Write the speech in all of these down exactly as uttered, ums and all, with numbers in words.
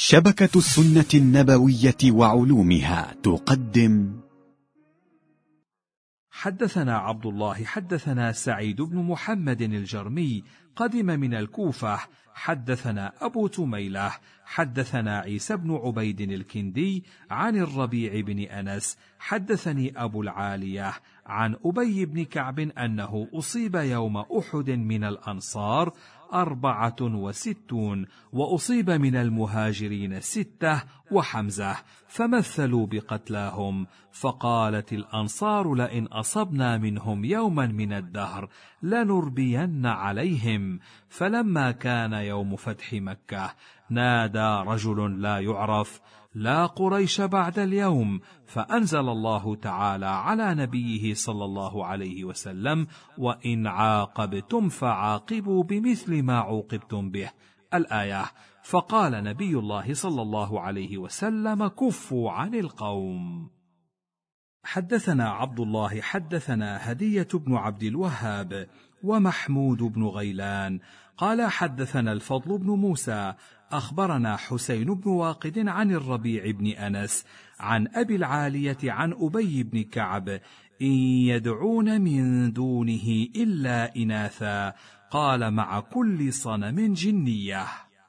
شبكة السنة النبوية وعلومها تقدم. حدثنا عبد الله حدثنا سعيد بن محمد الجرمي قدم من الكوفة. حدثنا أبو تميلة حدثنا عيسى بن عبيد الكندي عن الربيع بن أنس حدثني أبو العالية عن أبي بن كعب أنه أصيب يوم أحد من الأنصار أربعة وستون، وأصيب من المهاجرين ستة وحمزة، فمثلوا بقتلاهم، فقالت الأنصار لئن أصبنا منهم يوما من الدهر لنربين عليهم. فلما كان يوم فتح مكة نادى رجل لا يعرف: لا قريش بعد اليوم، فأنزل الله تعالى على نبيه صلى الله عليه وسلم: وإن عاقبتم فعاقبوا بمثل ما عوقبتم به، الآية. فقال نبي الله صلى الله عليه وسلم: كفوا عن القوم. حدثنا عبد الله حدثنا هدية بن عبد الوهاب ومحمود بن غيلان قال حدثنا الفضل بن موسى أخبرنا حسين بن واقد عن الربيع بن أنس عن أبي العالية عن أبي بن كعب: إن يدعون من دونه إلا إناثا، قال: مع كل صنم جنية.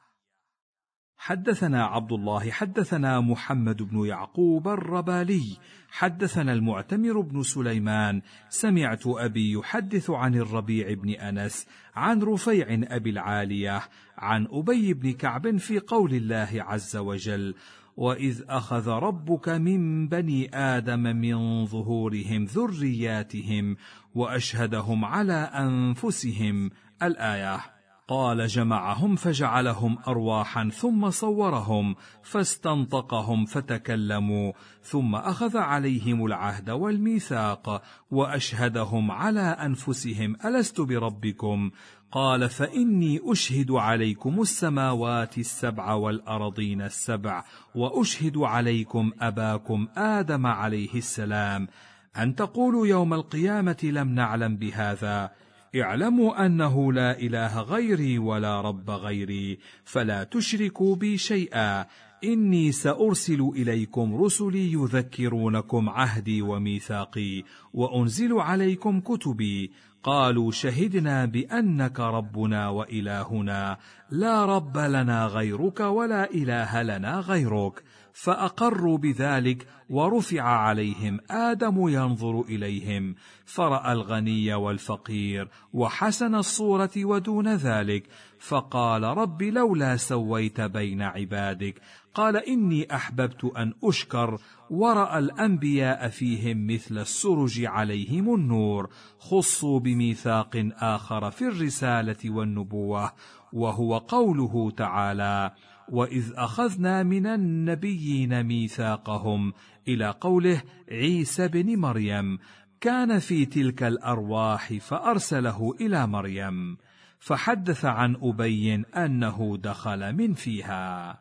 حدثنا عبد الله حدثنا محمد بن يعقوب الربالي حدثنا المعتمر بن سليمان سمعت أبي يحدث عن الربيع بن أنس عن رفيع أبي العالية عن أبي بن كعب في قول الله عز وجل: وإذ أخذ ربك من بني آدم من ظهورهم ذرياتهم وأشهدهم على أنفسهم، الآية. قال: جمعهم فجعلهم أرواحا ثم صورهم فاستنطقهم فتكلموا، ثم أخذ عليهم العهد والميثاق وأشهدهم على أنفسهم: ألست بربكم؟ قال: فإني أشهد عليكم السماوات السبع والأرضين السبع، وأشهد عليكم أباكم آدم عليه السلام، أن تقولوا يوم القيامة لم نعلم بهذا. اعلموا أنه لا إله غيري ولا رب غيري، فلا تشركوا بي شيئا. إني سأرسل إليكم رسلي يذكرونكم عهدي وميثاقي، وأنزل عليكم كتبي. قالوا: شهدنا بأنك ربنا وإلهنا، لا رب لنا غيرك ولا إله لنا غيرك. فأقروا بذلك، ورفع عليهم آدم ينظر إليهم، فرأى الغني والفقير وحسن الصورة ودون ذلك، فقال: رب لولا سويت بين عبادك. قال: إني أحببت أن أشكر. ورأى الأنبياء فيهم مثل السرج عليهم النور، خصوا بميثاق آخر في الرسالة والنبوة، وهو قوله تعالى: وإذ أخذنا من النبيين ميثاقهم، إلى قوله: عيسى بن مريم، كان في تلك الأرواح فأرسله إلى مريم. فحدث عن أبي أنه دخل من فيها.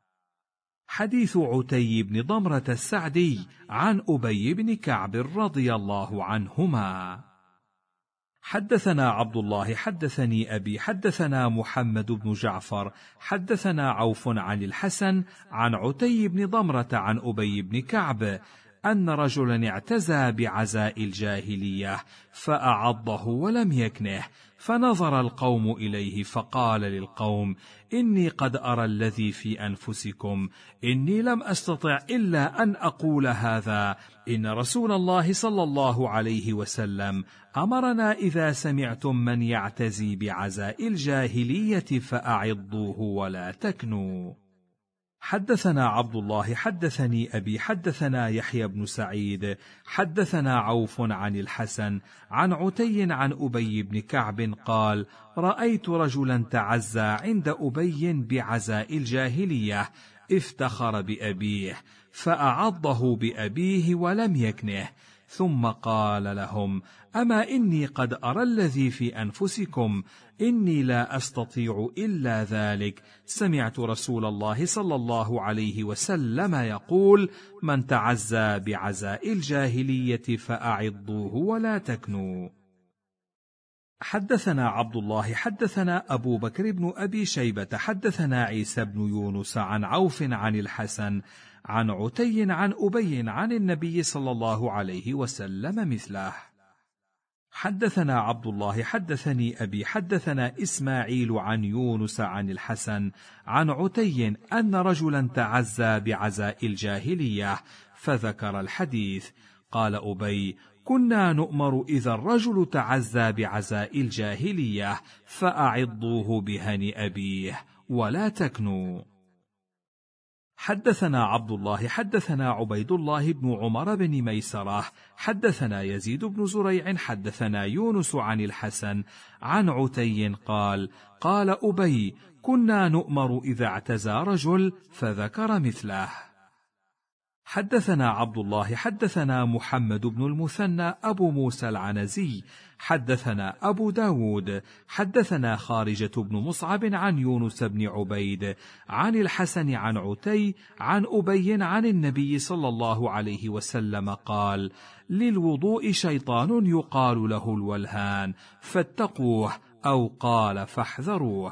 حديث عتي بن ضمرة السعدي عن أبي بن كعب رضي الله عنهما. حدثنا عبد الله حدثني أبي حدثنا محمد بن جعفر حدثنا عوف عن الحسن عن عتي بن ضمرة عن أبي بن كعب أن رجلا اعتزى بعزاء الجاهلية فأعضه ولم يكنه، فنظر القوم إليه فقال للقوم: إني قد أرى الذي في أنفسكم، إني لم أستطع إلا أن أقول هذا. إن رسول الله صلى الله عليه وسلم أمرنا إذا سمعتم من يعتزي بعزاء الجاهلية فأعضوه ولا تكنوا. حدثنا عبد الله حدثني أبي حدثنا يحيى بن سعيد حدثنا عوف عن الحسن عن عتي عن أبي بن كعب قال: رأيت رجلا تعزى عند أبي بعزاء الجاهلية، افتخر بأبيه فأعضه بأبيه ولم يكنه، ثم قال لهم: أما إني قد أرى الذي في أنفسكم، إني لا أستطيع إلا ذلك. سمعت رسول الله صلى الله عليه وسلم يقول: من تعزى بعزاء الجاهلية فأعضوه ولا تكنوا. حدثنا عبد الله حدثنا أبو بكر بن أبي شيبة حدثنا عيسى بن يونس عن عوف عن الحسن عن عتي عن أبي عن النبي صلى الله عليه وسلم مثله. حدثنا عبد الله حدثني أبي حدثنا إسماعيل عن يونس عن الحسن عن عتي أن رجلا تعزى بعزاء الجاهلية فذكر الحديث. قال أبي: كنا نؤمر إذا الرجل تعزى بعزاء الجاهلية فأعضوه بهن أبيه ولا تكنوا. حدثنا عبد الله حدثنا عبيد الله بن عمر بن ميسرة حدثنا يزيد بن زريع حدثنا يونس عن الحسن عن عتي قال: قال أبي: كنا نؤمر إذا اعتزى رجل فذكر مثله. حدثنا عبد الله حدثنا محمد بن المثنى أبو موسى العنزي حدثنا أبو داود حدثنا خارجة بن مصعب عن يونس بن عبيد عن الحسن عن عتي عن أبي عن النبي صلى الله عليه وسلم قال: للوضوء شيطان يقال له الولهان فاتقوه، أو قال فاحذروه.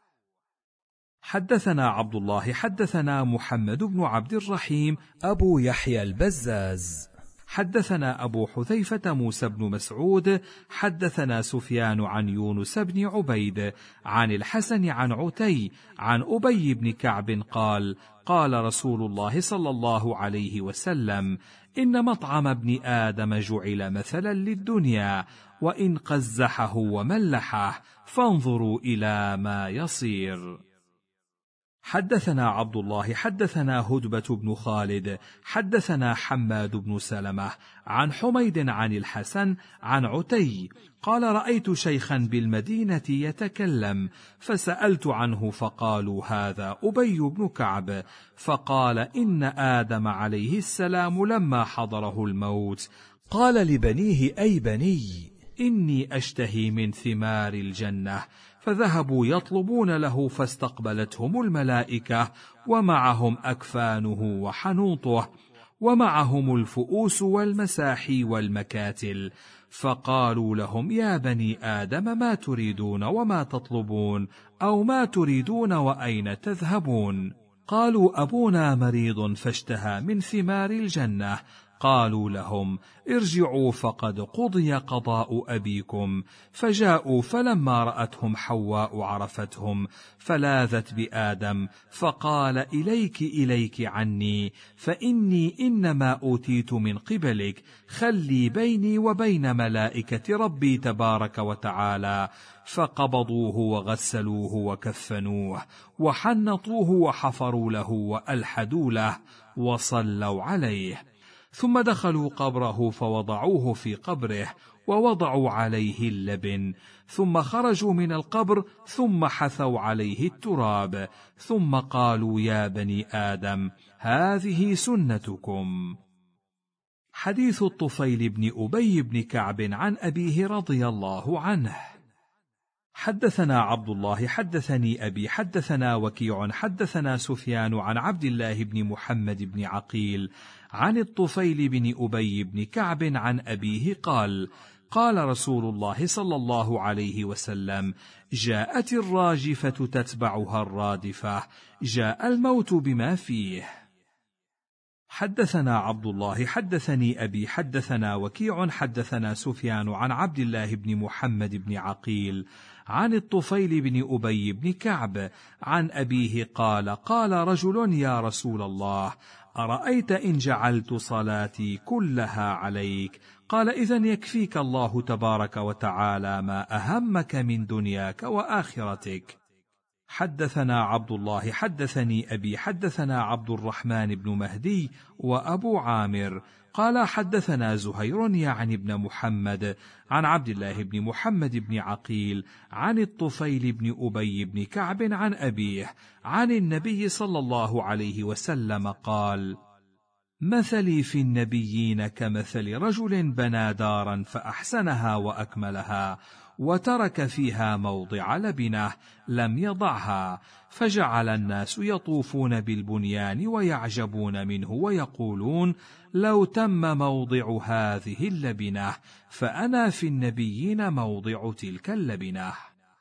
حدثنا عبد الله حدثنا محمد بن عبد الرحيم أبو يحيى البزاز حدثنا أبو حذيفة موسى بن مسعود حدثنا سفيان عن يونس بن عبيد عن الحسن عن عتي عن أبي بن كعب قال: قال رسول الله صلى الله عليه وسلم: إن مطعم ابن آدم جعل مثلا للدنيا، وإن قزحه وملحه فانظروا إلى ما يصير. حدثنا عبد الله حدثنا هدبة بن خالد حدثنا حماد بن سلمة عن حميد عن الحسن عن عتي قال: رأيت شيخا بالمدينة يتكلم فسألت عنه فقالوا: هذا أبي بن كعب. فقال: إن آدم عليه السلام لما حضره الموت قال لبنيه: أي بني، إني أشتهي من ثمار الجنة. فذهبوا يطلبون له فاستقبلتهم الملائكة ومعهم أكفانه وحنوطه ومعهم الفؤوس والمساحي والمكاتل، فقالوا لهم: يا بني آدم ما تريدون وما تطلبون، أو ما تريدون وأين تذهبون؟ قالوا: أبونا مريض فاشتهى من ثمار الجنة. قالوا لهم: ارجعوا فقد قضي قضاء أبيكم. فجاءوا فلما رأتهم حواء عرفتهم فلاذت بآدم، فقال: إليك إليك عني، فإني إنما أوتيت من قبلك، خلي بيني وبين ملائكة ربي تبارك وتعالى. فقبضوه وغسلوه وكفنوه وحنطوه وحفروا له وألحدوا له وصلوا عليه، ثم دخلوا قبره فوضعوه في قبره ووضعوا عليه اللبن، ثم خرجوا من القبر ثم حثوا عليه التراب، ثم قالوا: يا بني آدم هذه سنتكم. حديث الطفيل بن أبي بن كعب عن أبيه رضي الله عنه. حدثنا عبد الله حدثني أبي حدثنا وكيع حدثنا سفيان عن عبد الله بن محمد بن عقيل عن الطفيل بن أبي بن كعب عن أبيه قال: قال رسول الله صلى الله عليه وسلم: جاءت الراجفة تتبعها الرادفة، جاء الموت بما فيه. حدثنا عبد الله حدثني أبي حدثنا وكيع حدثنا سفيان عن عبد الله بن محمد بن عقيل عن الطفيل بن أبي بن كعب عن أبيه قال: قال رجل: يا رسول الله، أرأيت إن جعلت صلاتي كلها عليك؟ قال: إذن يكفيك الله تبارك وتعالى ما أهمك من دنياك وآخرتك. حدثنا عبد الله حدثني أبي حدثنا عبد الرحمن بن مهدي وأبو عامر قال: حدثنا زهير يعني ابن محمد عن عبد الله بن محمد بن عقيل عن الطفيل بن أبي بن كعب عن أبيه عن النبي صلى الله عليه وسلم قال: مثلي في النبيين كمثل رجل بنى دارا فأحسنها وأكملها، وترك فيها موضع لبنه لم يضعها، فجعل الناس يطوفون بالبنيان ويعجبون منه ويقولون: لو تم موضع هذه اللبنة، فأنا في النبيين موضع تلك اللبنة.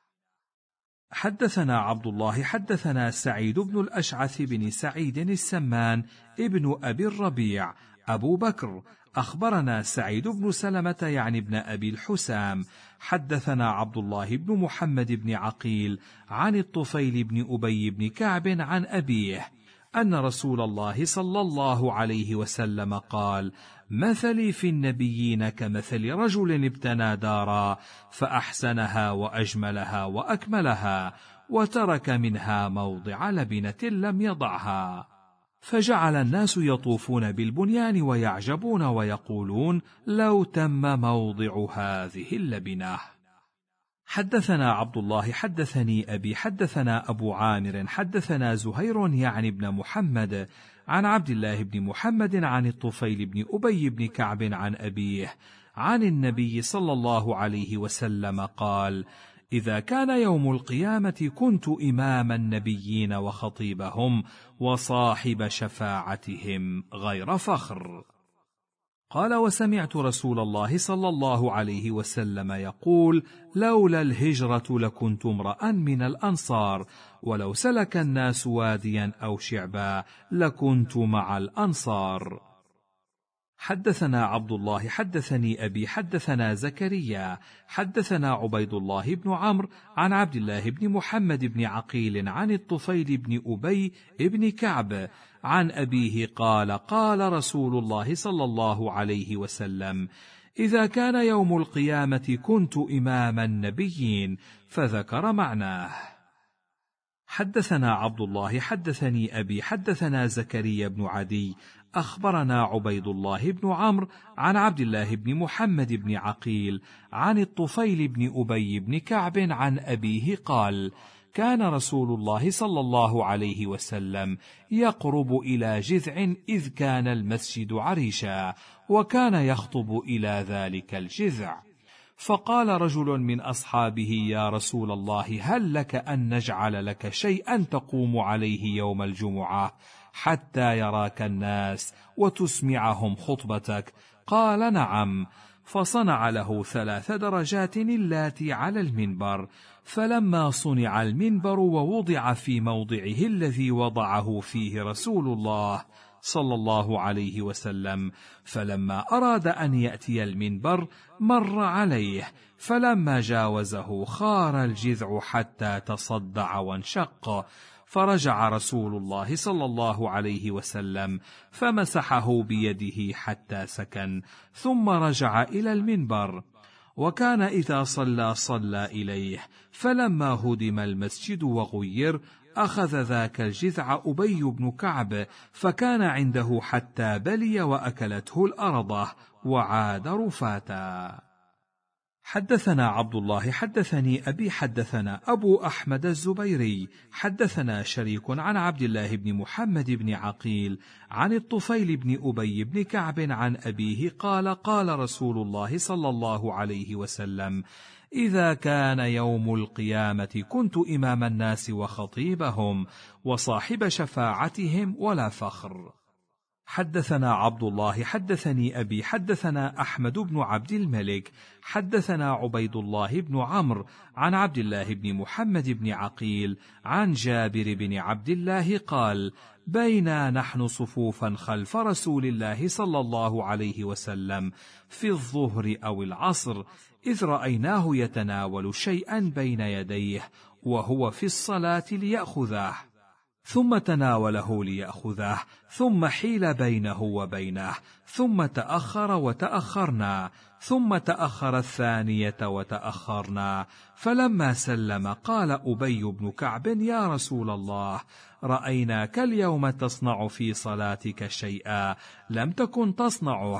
حدثنا عبد الله حدثنا سعيد بن الأشعث بن سعيد السمان ابن أبي الربيع أبو بكر أخبرنا سعيد بن سلمة يعني ابن أبي الحسام حدثنا عبد الله بن محمد بن عقيل عن الطفيل بن أبي بن كعب عن أبيه أن رسول الله صلى الله عليه وسلم قال: مثلي في النبيين كمثل رجل ابتنى دارا فأحسنها وأجملها وأكملها، وترك منها موضع لبنة لم يضعها، فجعل الناس يطوفون بالبنيان ويعجبون ويقولون: لو تم موضع هذه اللبنة. حدثنا عبد الله حدثني أبي حدثنا أبو عامر حدثنا زهير يعني بن محمد عن عبد الله بن محمد عن الطفيل بن أبي بن كعب عن أبيه عن النبي صلى الله عليه وسلم قال: إذا كان يوم القيامة كنت إمام النبيين وخطيبهم وصاحب شفاعتهم غير فخر. قال: وسمعت رسول الله صلى الله عليه وسلم يقول: لولا الهجرة لكنت امرأ من الأنصار، ولو سلك الناس واديا أو شعبا لكنت مع الأنصار. حدثنا عبد الله حدثني أبي حدثنا زكريا حدثنا عبيد الله بن عمرو عن عبد الله بن محمد بن عقيل عن الطفيل بن أبي بن كعب عن أبيه قال: قال رسول الله صلى الله عليه وسلم: إذا كان يوم القيامة كنت إمام النبيين، فذكر معناه. حدثنا عبد الله حدثني أبي حدثنا زكريا بن عدي أخبرنا عبيد الله بن عمرو عن عبد الله بن محمد بن عقيل عن الطفيل بن أبي بن كعب عن أبيه قال: كان رسول الله صلى الله عليه وسلم يقرب إلى جذع إذ كان المسجد عريشا، وكان يخطب إلى ذلك الجذع، فقال رجل من أصحابه: يا رسول الله، هل لك أن نجعل لك شيئا تقوم عليه يوم الجمعة حتى يراك الناس وتسمعهم خطبتك؟ قال: نعم. فصنع له ثلاث درجات اللاتي على المنبر، فلما صنع المنبر ووضع في موضعه الذي وضعه فيه رسول الله صلى الله عليه وسلم، فلما أراد أن يأتي المنبر مر عليه، فلما جاوزه خار الجذع حتى تصدع وانشق، فرجع رسول الله صلى الله عليه وسلم فمسحه بيده حتى سكن، ثم رجع إلى المنبر، وكان إذا صلى صلى إليه، فلما هدم المسجد وغير أخذ ذاك الجذع أبي بن كعب فكان عنده حتى بلي وأكلته الأرضة وعاد رفاتا. حدثنا عبد الله حدثني أبي حدثنا أبو أحمد الزبيري حدثنا شريك عن عبد الله بن محمد بن عقيل عن الطفيل بن أبي بن كعب عن أبيه قال: قال رسول الله صلى الله عليه وسلم: إذا كان يوم القيامة كنت إمام الناس وخطيبهم وصاحب شفاعتهم ولا فخر. حدثنا عبد الله حدثني أبي حدثنا أحمد بن عبد الملك حدثنا عبيد الله بن عمرو عن عبد الله بن محمد بن عقيل عن جابر بن عبد الله قال: بينا نحن صفوفا خلف رسول الله صلى الله عليه وسلم في الظهر أو العصر، إذ رأيناه يتناول شيئا بين يديه وهو في الصلاة ليأخذه، ثم تناوله ليأخذه، ثم حيل بينه وبينه، ثم تأخر وتأخرنا، ثم تأخر الثانية وتأخرنا، فلما سلم قال أبي بن كعب: يا رسول الله، رأيناك اليوم تصنع في صلاتك شيئا لم تكن تصنعه،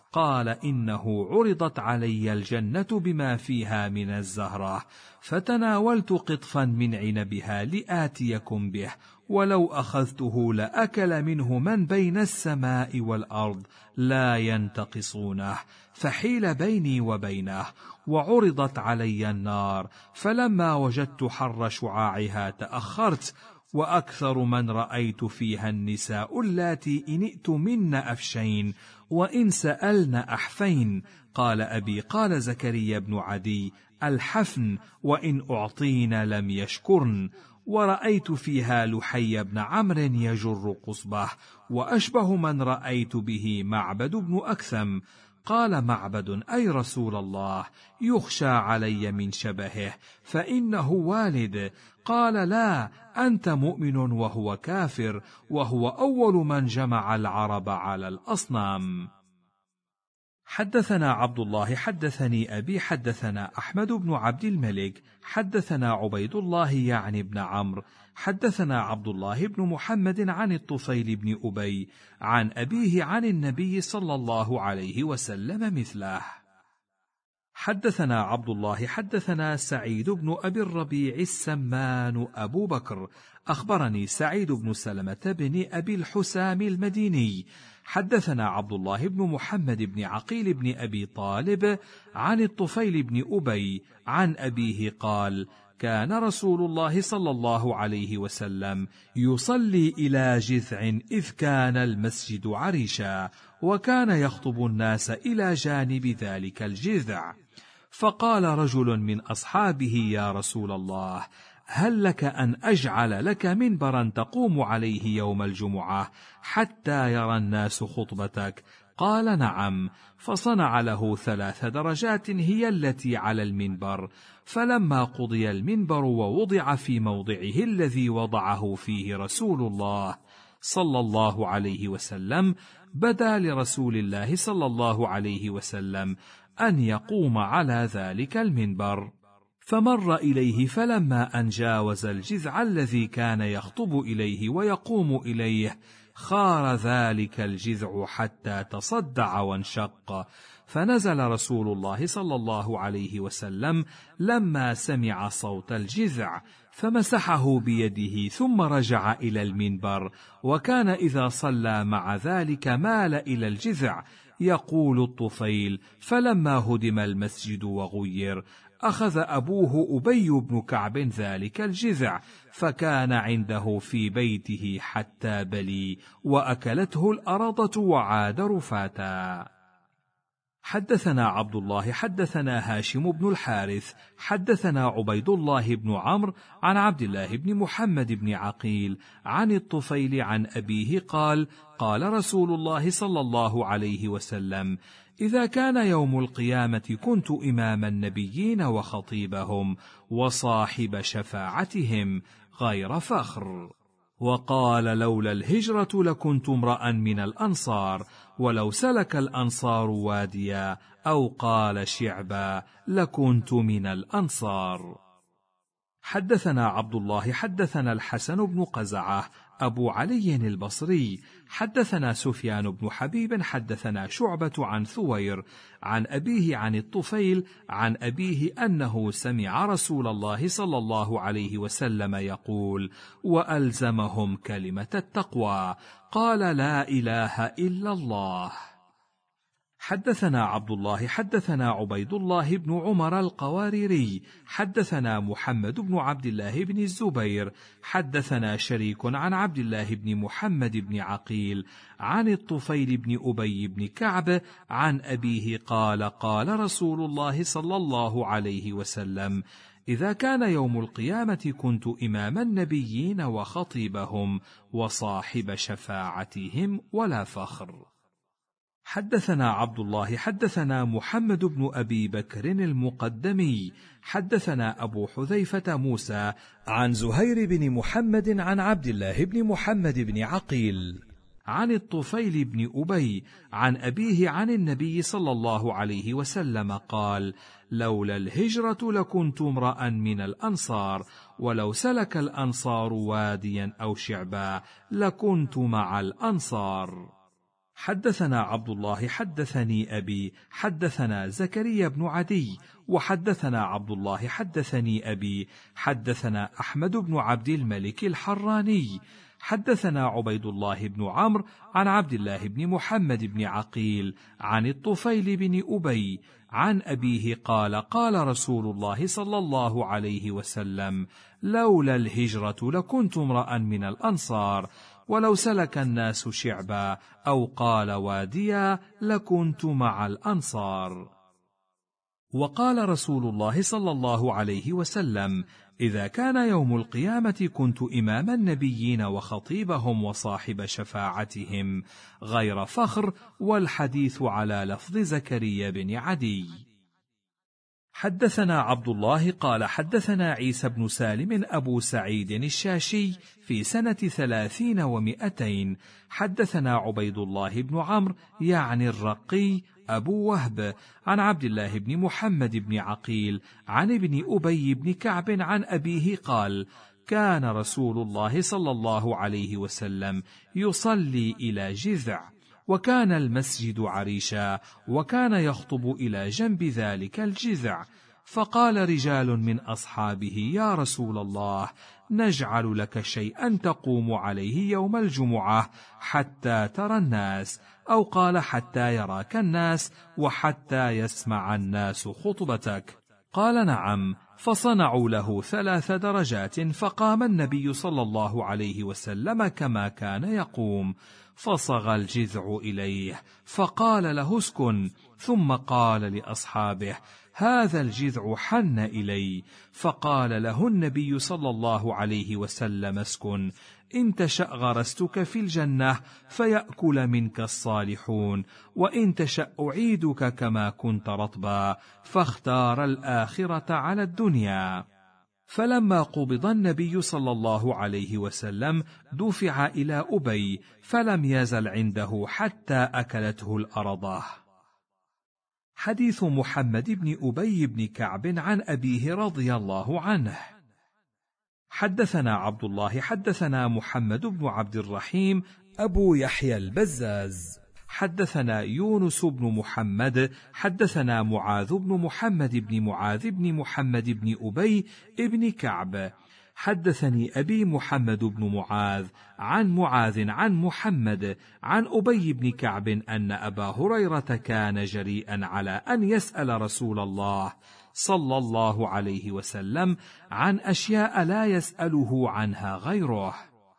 قال: إنه عرضت علي الجنة بما فيها من الزهرة، فتناولت قطفا من عنبها لآتيكم به، ولو أخذته لأكل منه من بين السماء والأرض لا ينتقصونه، فحيل بيني وبينه. وعرضت علي النار، فلما وجدت حر شعاعها تأخرت، وأكثر من رأيت فيها النساء اللاتي إن ائتمن أفشين وإن سألن أحفين. قال أبي: قال زكريا بن عدي: الحفن، وإن أعطين لم يشكرن. ورأيت فيها لحي بن عمرو يجر قصبه، وأشبه من رأيت به معبد بن أكثم. قال معبد: أي رسول الله، يخشى علي من شبهه، فإنه والد. قال: لا، أنت مؤمن وهو كافر، وهو أول من جمع العرب على الأصنام. حدثنا عبد الله حدثني أبي حدثنا أحمد بن عبد الملك حدثنا عبيد الله يعني بن عمرو حدثنا عبد الله بن محمد عن الطفيل بن أبي عن أبيه عن النبي صلى الله عليه وسلم مثله. حدثنا عبد الله حدثنا سعيد بن أبي الربيع السمان أبو بكر أخبرني سعيد بن سلمة بن أبي الحسام المديني حدثنا عبد الله بن محمد بن عقيل بن أبي طالب عن الطفيل بن أبي عن أبيه قال: كان رسول الله صلى الله عليه وسلم يصلي إلى جذع إذ كان المسجد عريشا، وكان يخطب الناس إلى جانب ذلك الجذع. فقال رجل من أصحابه: يا رسول الله، هل لك أن أجعل لك منبرا تقوم عليه يوم الجمعة حتى يرى الناس خطبتك؟ قال: نعم. فصنع له ثلاث درجات هي التي على المنبر. فلما قضي المنبر ووضع في موضعه الذي وضعه فيه رسول الله صلى الله عليه وسلم، بدا لرسول الله صلى الله عليه وسلم أن يقوم على ذلك المنبر، فمر إليه، فلما أن جاوز الجذع الذي كان يخطب إليه ويقوم إليه خار ذلك الجذع حتى تصدع وانشق، فنزل رسول الله صلى الله عليه وسلم لما سمع صوت الجذع، فمسحه بيده ثم رجع إلى المنبر، وكان إذا صلى مع ذلك مال إلى الجذع. يقول الطفيل: فلما هدم المسجد وغير أخذ أبوه أبي بن كعب ذلك الجذع، فكان عنده في بيته حتى بلي، وأكلته الأرضة وعاد رفاتا. حدثنا عبد الله حدثنا هاشم بن الحارث حدثنا عبيد الله بن عمرو عن عبد الله بن محمد بن عقيل عن الطفيل عن أبيه قال: قال رسول الله صلى الله عليه وسلم: إذا كان يوم القيامة كنت إمام النبيين وخطيبهم وصاحب شفاعتهم غير فخر. وقال: لولا الهجرة لكنت امرأ من الأنصار، ولو سلك الأنصار واديا أو قال شعبا لكنت من الأنصار. حدثنا عبد الله حدثنا الحسن بن قزعة أبو علي البصري حدثنا سفيان بن حبيب حدثنا شعبة عن ثوير عن أبيه عن الطفيل عن أبيه أنه سمع رسول الله صلى الله عليه وسلم يقول: وألزمهم كلمة التقوى، قال: لا إله إلا الله. حدثنا عبد الله حدثنا عبيد الله بن عمر القواريري حدثنا محمد بن عبد الله بن الزبير حدثنا شريك عن عبد الله بن محمد بن عقيل عن الطفيل بن أبي بن كعب عن أبيه قال: قال رسول الله صلى الله عليه وسلم: إذا كان يوم القيامة كنت إمام النبيين وخطيبهم وصاحب شفاعتهم ولا فخر. حدثنا عبد الله حدثنا محمد بن أبي بكر المقدمي حدثنا أبو حذيفة موسى عن زهير بن محمد عن عبد الله بن محمد بن عقيل عن الطفيل بن أبي عن أبيه عن النبي صلى الله عليه وسلم قال: لولا الهجرة لكنت امرأ من الأنصار، ولو سلك الأنصار واديا أو شعبا لكنت مع الأنصار. حدثنا عبد الله حدثني أبي حدثنا زكريا بن عدي وحدثنا عبد الله حدثني أبي حدثنا أحمد بن عبد الملك الحراني حدثنا عبيد الله بن عمرو عن عبد الله بن محمد بن عقيل عن الطفيل بن أبي عن أبيه قال قال رسول الله صلى الله عليه وسلم: لولا الهجرة لكنت امرأ من الأنصار، ولو سلك الناس شعبا أو قال واديا لكنت مع الأنصار. وقال رسول الله صلى الله عليه وسلم: إذا كان يوم القيامة كنت إمام النبيين وخطيبهم وصاحب شفاعتهم، غير فخر، والحديث على لفظ زكريا بن عدي. حدثنا عبد الله قال حدثنا عيسى بن سالم أبو سعيد الشاشي في سنة ثلاثين ومئتين حدثنا عبيد الله بن عمرو يعني الرقي أبو وهب عن عبد الله بن محمد بن عقيل عن ابن أبي بن كعب عن أبيه قال: كان رسول الله صلى الله عليه وسلم يصلي إلى جذع، وكان المسجد عريشا، وكان يخطب إلى جنب ذلك الجذع، فقال رجال من أصحابه: يا رسول الله، نجعل لك شيئا تقوم عليه يوم الجمعة حتى ترى الناس، أو قال حتى يراك الناس وحتى يسمع الناس خطبتك. قال: نعم. فصنعوا له ثلاث درجات، فقام النبي صلى الله عليه وسلم كما كان يقوم، فصغى الجذع إليه، فقال له: اسكن، ثم قال لأصحابه: هذا الجذع حن إلي، فقال له النبي صلى الله عليه وسلم: اسكن، إن تشأ غرستك في الجنة فيأكل منك الصالحون، وإن تشأ أعيدك كما كنت رطبا، فاختار الآخرة على الدنيا. فلما قبض النبي صلى الله عليه وسلم دفع إلى أبي، فلم يزل عنده حتى أكلته الأرضة. حديث محمد بن أبي بن كعب عن أبيه رضي الله عنه. حدثنا عبد الله حدثنا محمد بن عبد الرحيم أبو يحيى البزاز حدثنا يونس بن محمد حدثنا معاذ بن محمد بن معاذ بن محمد بن أبي بن كعب حدثني أبي محمد بن معاذ عن معاذ عن محمد عن أبي بن كعب أن أبا هريرة كان جريئا على أن يسأل رسول الله صلى الله عليه وسلم عن أشياء لا يسأله عنها غيره،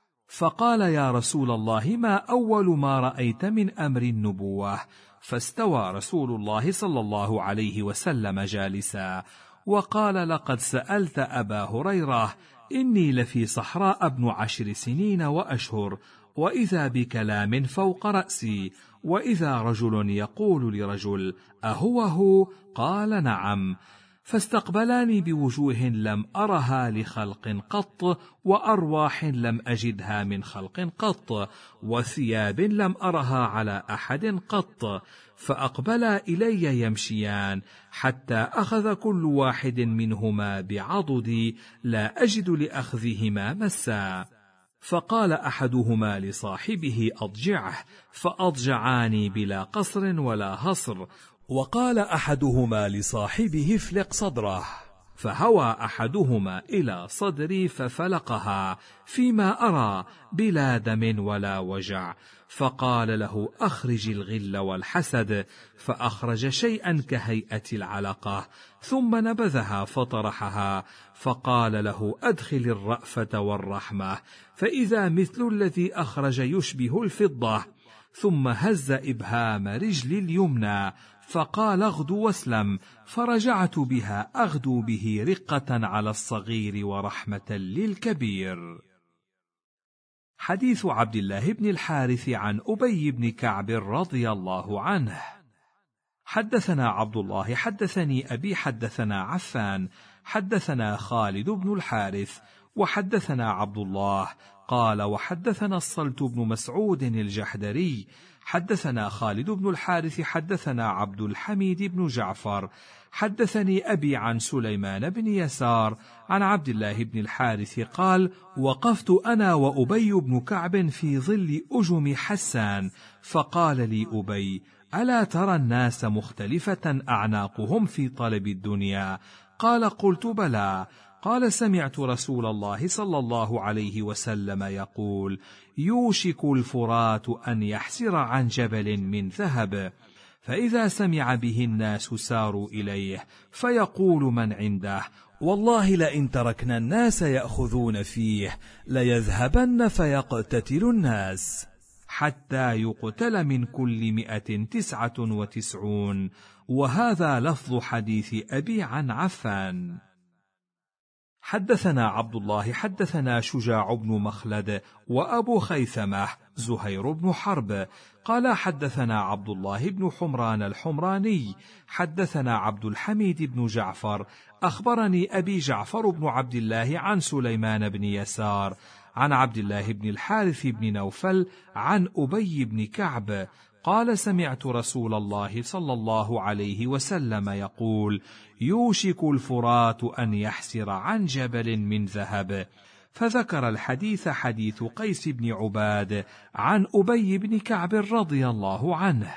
فقال: يا رسول الله، ما أول ما رأيت من أمر النبوة؟ فاستوى رسول الله صلى الله عليه وسلم جالسا، وقال: لقد سألت أبا هريرة، إني لفي صحراء ابن عشر سنين وأشهر، وإذا بكلام فوق رأسي، وإذا رجل يقول لرجل: أهو هو؟ قال: نعم. فاستقبلاني بوجوه لم أرها لخلق قط، وأرواح لم أجدها من خلق قط، وثياب لم أرها على أحد قط، فأقبلا إلي يمشيان، حتى أخذ كل واحد منهما بعضدي لا أجد لأخذهما مسا، فقال أحدهما لصاحبه: أضجعه، فأضجعاني بلا قصر ولا هصر، وقال أحدهما لصاحبه: افلق صدره، فهوى أحدهما إلى صدري ففلقها، فيما أرى بلا دم ولا وجع، فقال له: أخرج الغل والحسد، فأخرج شيئا كهيئة العلقة، ثم نبذها فطرحها، فقال له: أدخل الرأفة والرحمة، فإذا مثل الذي أخرج يشبه الفضة، ثم هز إبهام رجل اليمنى، فقال: اغدو واسلم، فرجعت بها أغدو به رقة على الصغير ورحمة للكبير. حديث عبد الله بن الحارث عن أبي بن كعب رضي الله عنه. حدثنا عبد الله حدثني أبي حدثنا عفان حدثنا خالد بن الحارث وحدثنا عبد الله قال: وحدثنا الصلت بن مسعود الجحدري حدثنا خالد بن الحارث حدثنا عبد الحميد بن جعفر حدثني أبي عن سليمان بن يسار عن عبد الله بن الحارث قال: وقفت أنا وأبي بن كعب في ظل أجم حسان، فقال لي أبي: ألا ترى الناس مختلفة أعناقهم في طلب الدنيا؟ قال: قلت بلى. قال: سمعت رسول الله صلى الله عليه وسلم يقول: يوشك الفرات أن يحسر عن جبل من ذهب، فإذا سمع به الناس ساروا إليه، فيقول من عنده: والله لئن تركنا الناس يأخذون فيه ليذهبن فيقتتل الناس، حتى يقتل من كل مئة تسعة وتسعون. وهذا لفظ حديث أبي عن عفان. حدثنا عبد الله حدثنا شجاع بن مخلد وأبو خيثمة زهير بن حرب قال: حدثنا عبد الله بن حمران الحمراني حدثنا عبد الحميد بن جعفر أخبرني أبي جعفر بن عبد الله عن سليمان بن يسار عن عبد الله بن الحارث بن نوفل عن أبي بن كعب قال: سمعت رسول الله صلى الله عليه وسلم يقول: يوشك الفرات أن يحسر عن جبل من ذهب. فذكر الحديث حديث قيس بن عباد عن أبي بن كعب رضي الله عنه.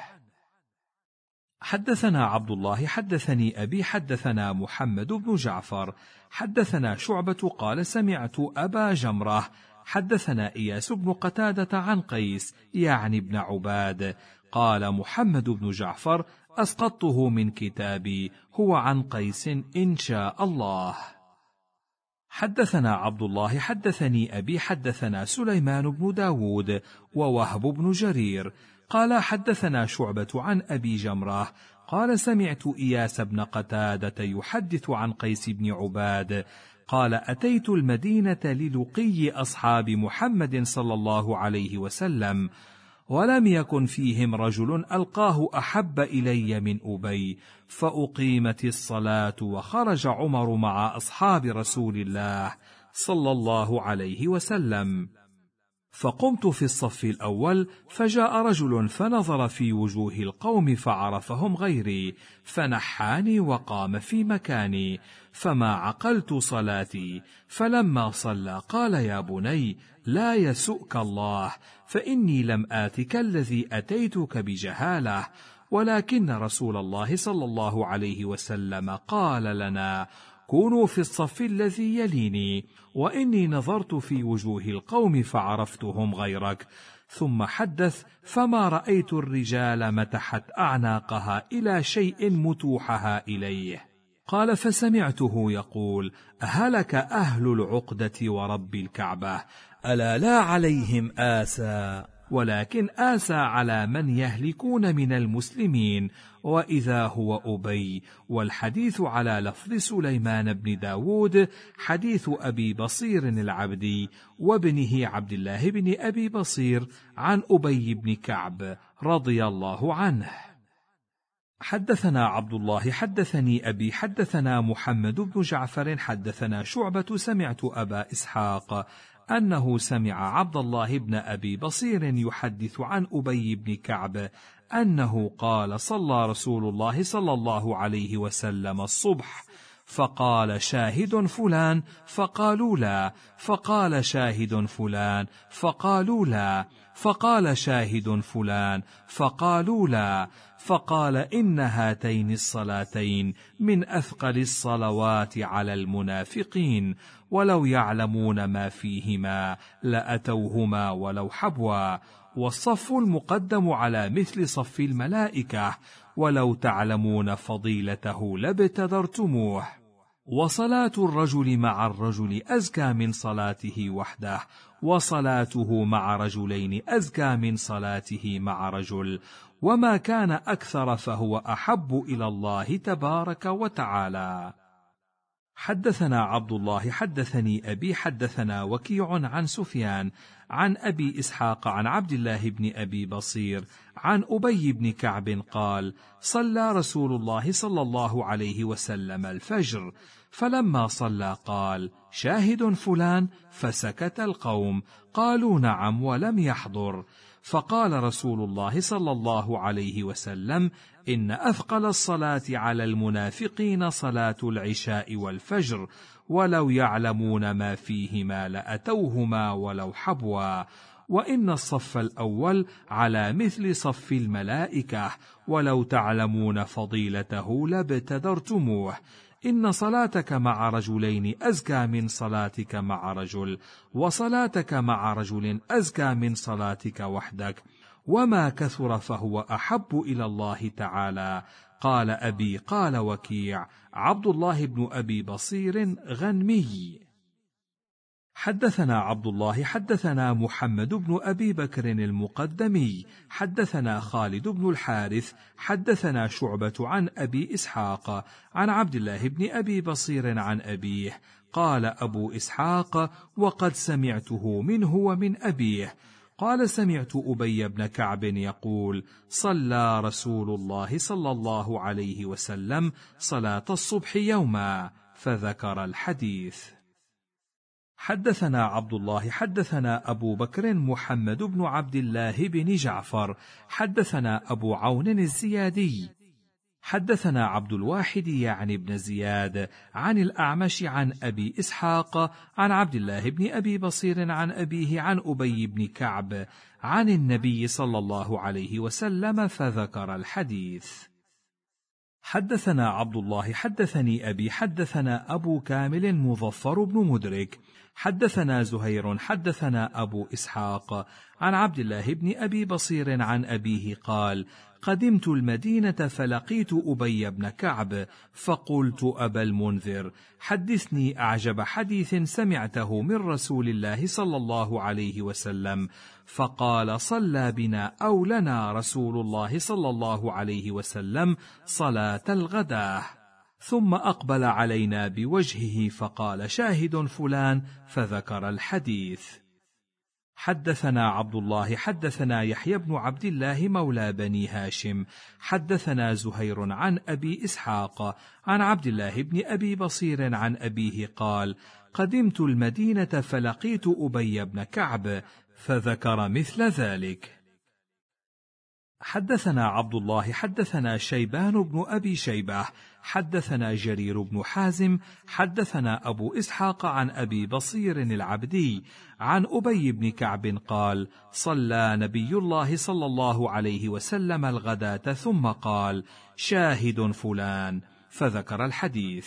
حدثنا عبد الله حدثني أبي حدثنا محمد بن جعفر حدثنا شعبة قال: سمعت أبا جمرة حدثنا إياس بن قتادة عن قيس يعني ابن عباد قال: محمد بن جعفر أسقطته من كتابي، هو عن قيس إن شاء الله. حدثنا عبد الله حدثني أبي حدثنا سليمان بن داود ووهب بن جرير قال: حدثنا شعبة عن أبي جمرة قال: سمعت إياس بن قتادة يحدث عن قيس بن عباد قال: أتيت المدينة للقي أصحاب محمد صلى الله عليه وسلم، ولم يكن فيهم رجل ألقاه أحب إلي من أبي، فأقيمت الصلاة وخرج عمر مع أصحاب رسول الله صلى الله عليه وسلم، فقمت في الصف الأول، فجاء رجل فنظر في وجوه القوم فعرفهم غيري، فنحاني وقام في مكاني، فما عقلت صلاتي، فلما صلى قال: يا بني لا يسؤك الله، فإني لم آتك الذي أتيتك بجهالة، ولكن رسول الله صلى الله عليه وسلم قال لنا: كونوا في الصف الذي يليني، وإني نظرت في وجوه القوم فعرفتهم غيرك. ثم حدث: فما رأيت الرجال متحت أعناقها إلى شيء متوحها إليه. قال: فسمعته يقول: هلك أهل العقدة ورب الكعبة، ألا لا عليهم آسى، ولكن آسى على من يهلكون من المسلمين، وإذا هو أبي. والحديث على لفظ سليمان بن داود حديث أبي بصير العبدي وابنه عبد الله بن أبي بصير عن أبي بن كعب رضي الله عنه. حدثنا عبد الله حدثني أبي حدثنا محمد بن جعفر حدثنا شعبة سمعت أبا إسحاق أنه سمع عبد الله بن أبي بصير يحدث عن أبي بن كعب أنه قال: صلى رسول الله صلى الله عليه وسلم الصبح، فقال: شاهد فلان؟ فقالوا لا. فقال: شاهد فلان؟ فقالوا لا. فقال: شاهد فلان؟ فقالوا لا. فقال: إن هاتين الصلاتين من أثقل الصلوات على المنافقين، ولو يعلمون ما فيهما لأتوهما ولو حبوا، والصف المقدم على مثل صف الملائكة، ولو تعلمون فضيلته لابتدرتموه، وصلاة الرجل مع الرجل أزكى من صلاته وحده، وصلاته مع رجلين أزكى من صلاته مع رجل، وما كان أكثر فهو أحب إلى الله تبارك وتعالى. حدثنا عبد الله حدثني أبي حدثنا وكيع عن سفيان عن أبي إسحاق عن عبد الله بن أبي بصير عن أبي بن كعب قال: صلى رسول الله صلى الله عليه وسلم الفجر، فلما صلى قال: شاهد فلان؟ فسكت القوم، قالوا: نعم، ولم يحضر. فقال رسول الله صلى الله عليه وسلم: إن أثقل الصلاة على المنافقين صلاة العشاء والفجر، ولو يعلمون ما فيهما لأتوهما ولو حبوا، وإن الصف الأول على مثل صف الملائكة، ولو تعلمون فضيلته لابتدرتموه. إن صلاتك مع رجلين أزكى من صلاتك مع رجل، وصلاتك مع رجل أزكى من صلاتك وحدك، وما كثر فهو أحب إلى الله تعالى. قال أبي. قال وكيع: عبد الله بن أبي بصير غنمي. حدثنا عبد الله حدثنا محمد بن أبي بكر المقدمي حدثنا خالد بن الحارث حدثنا شعبة عن أبي إسحاق عن عبد الله بن أبي بصير عن أبيه. قال أبو إسحاق: وقد سمعته منه ومن أبيه. قال: سمعت أبي بن كعب يقول: صلى رسول الله صلى الله عليه وسلم صلاة الصبح يوما، فذكر الحديث. حدثنا عبد الله حدثنا أبو بكر محمد بن عبد الله بن جعفر حدثنا أبو عون الزيادي حدثنا عبد الواحد يعني بن زياد عن الأعمش عن أبي إسحاق عن عبد الله بن أبي بصير عن أبيه عن أبي بن كعب عن النبي صلى الله عليه وسلم، فذكر الحديث. حدثنا عبد الله حدثني أبي حدثنا أبو كامل مظفر بن مدرك حدثنا زهير حدثنا أبو إسحاق عن عبد الله بن أبي بصير عن أبيه قال: قدمت المدينة فلقيت أبي بن كعب، فقلت: أبا المنذر، حدثني أعجب حديث سمعته من رسول الله صلى الله عليه وسلم. فقال: صلى بنا أو لنا رسول الله صلى الله عليه وسلم صلاة الغداة، ثم أقبل علينا بوجهه فقال: شاهد فلان، فذكر الحديث. حدثنا عبد الله حدثنا يحيى بن عبد الله مولى بني هاشم حدثنا زهير عن أبي إسحاق عن عبد الله بن أبي بصير عن أبيه قال: قدمت المدينة فلقيت أبي بن كعب، فذكر مثل ذلك. حدثنا عبد الله حدثنا شيبان بن أبي شيبة حدثنا جرير بن حازم حدثنا أبو إسحاق عن أبي بصير العبدي عن أبي بن كعب قال: صلى نبي الله صلى الله عليه وسلم الغداة ثم قال: شاهد فلان، فذكر الحديث.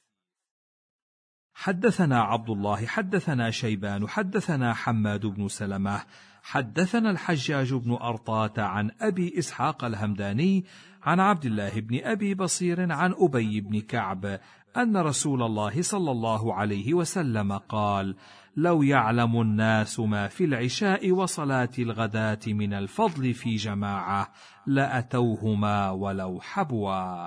حدثنا عبد الله حدثنا شيبان حدثنا حماد بن سلمة حدثنا الحجاج بن أرطاة عن أبي إسحاق الهمداني عن عبد الله بن أبي بصير عن أبي بن كعب أن رسول الله صلى الله عليه وسلم قال: لو يعلم الناس ما في العشاء وصلاة الغداة من الفضل في جماعة لأتوهما ولو حبوا.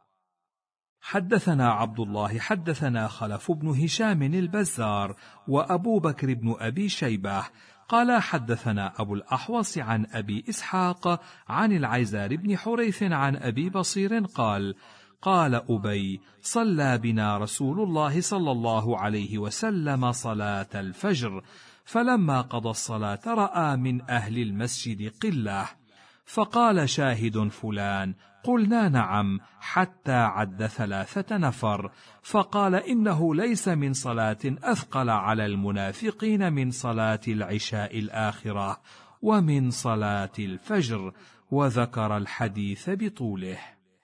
حدثنا عبد الله حدثنا خلف بن هشام البزار وأبو بكر بن أبي شيبة قال: حدثنا أبو الأحوص عن أبي إسحاق عن العيزار بن حريث عن أبي بصير قال: قال أبي: صلى بنا رسول الله صلى الله عليه وسلم صلاة الفجر، فلما قضى الصلاة رأى من أهل المسجد قلة، فقال: شاهد فلان؟ قلنا: نعم، حتى عد ثلاثة نفر، فقال: إنه ليس من صلاة أثقل على المنافقين من صلاة العشاء الآخرة ومن صلاة الفجر، وذكر الحديث بطوله.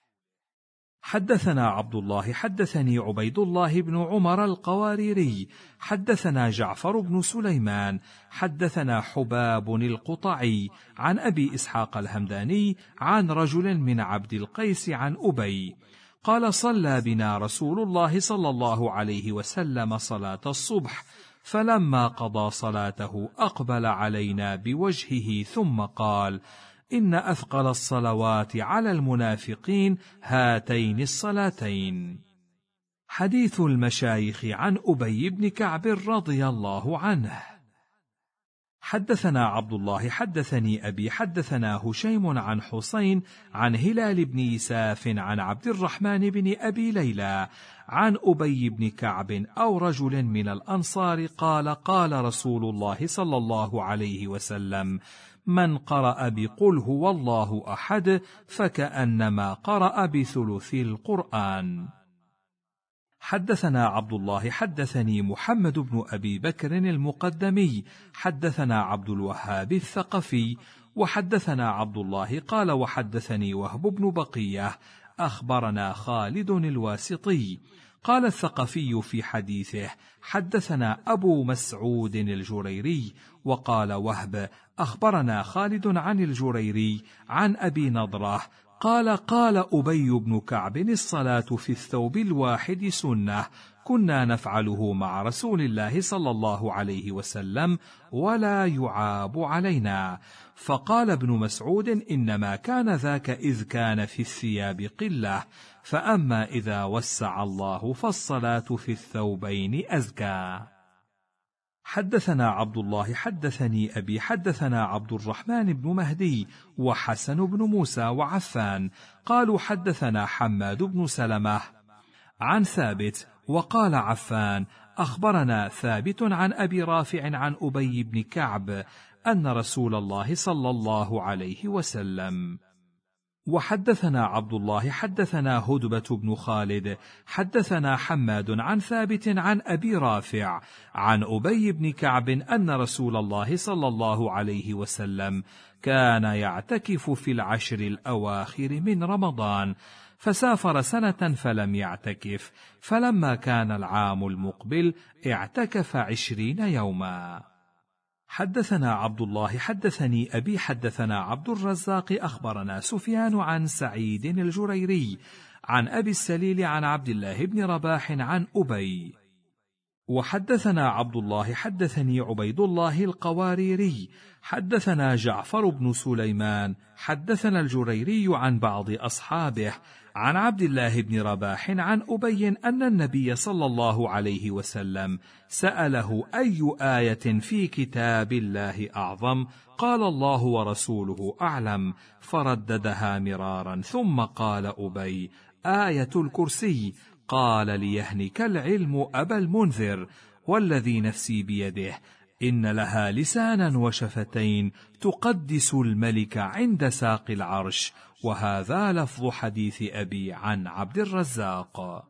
حدثنا عبد الله حدثني عبيد الله بن عمر القواريري حدثنا جعفر بن سليمان حدثنا حباب القطعي عن أبي إسحاق الهمداني عن رجل من عبد القيس عن أبي قال: صلى بنا رسول الله صلى الله عليه وسلم صلاة الصبح، فلما قضى صلاته أقبل علينا بوجهه ثم قال: إن أثقل الصلوات على المنافقين هاتين الصلاتين. حديث المشايخ عن أبي بن كعب رضي الله عنه. حدثنا عبد الله حدثني أبي حدثنا هشيم عن حسين عن هلال بن يساف عن عبد الرحمن بن أبي ليلى عن أبي بن كعب أو رجل من الأنصار قال قال رسول الله صلى الله عليه وسلم: من قرأ بقل هو الله أحد فكأنما قرأ بثلث القرآن. حدثنا عبد الله حدثني محمد بن أبي بكر المقدمي حدثنا عبد الوهاب الثقفي وحدثنا عبد الله قال وحدثني وهب بن بقية أخبرنا خالد الواسطي قال الثقفي في حديثه: حدثنا أبو مسعود الجريري. وقال وهب: أخبرنا خالد عن الجريري عن أبي نضرة قال قال أبي بن كعب: الصلاة في الثوب الواحد سنة، كنا نفعله مع رسول الله صلى الله عليه وسلم ولا يعاب علينا. فقال ابن مسعود: إنما كان ذاك إذ كان في الثياب قلة، فأما إذا وسع الله فالصلاة في الثوبين أزكى. حدثنا عبد الله حدثني أبي حدثنا عبد الرحمن بن مهدي وحسن بن موسى وعفان قالوا حدثنا حماد بن سلمة عن ثابت وقال عفان: أخبرنا ثابت عن أبي رافع عن أبي بن كعب أن رسول الله صلى الله عليه وسلم. وحدثنا عبد الله حدثنا هدبة بن خالد حدثنا حماد عن ثابت عن أبي رافع عن أبي بن كعب أن رسول الله صلى الله عليه وسلم كان يعتكف في العشر الأواخر من رمضان، فسافر سنة فلم يعتكف، فلما كان العام المقبل اعتكف عشرين يوما. حدثنا عبد الله حدثني أبي حدثنا عبد الرزاق أخبرنا سفيان عن سعيد الجريري عن أبي السليل عن عبد الله بن رباح عن أبي. وحدثنا عبد الله حدثني عبيد الله القواريري حدثنا جعفر بن سليمان حدثنا الجريري عن بعض أصحابه عن عبد الله بن رباح عن أبي أن النبي صلى الله عليه وسلم سأله: أي آية في كتاب الله أعظم؟ قال: الله ورسوله أعلم، فرددها مرارا، ثم قال أبي: آية الكرسي. قال: ليهنك العلم أبا المنذر، والذي نفسي بيده إن لها لسانا وشفتين تقدس الملك عند ساق العرش. وهذا لفظ حديث أبي عن عبد الرزاق.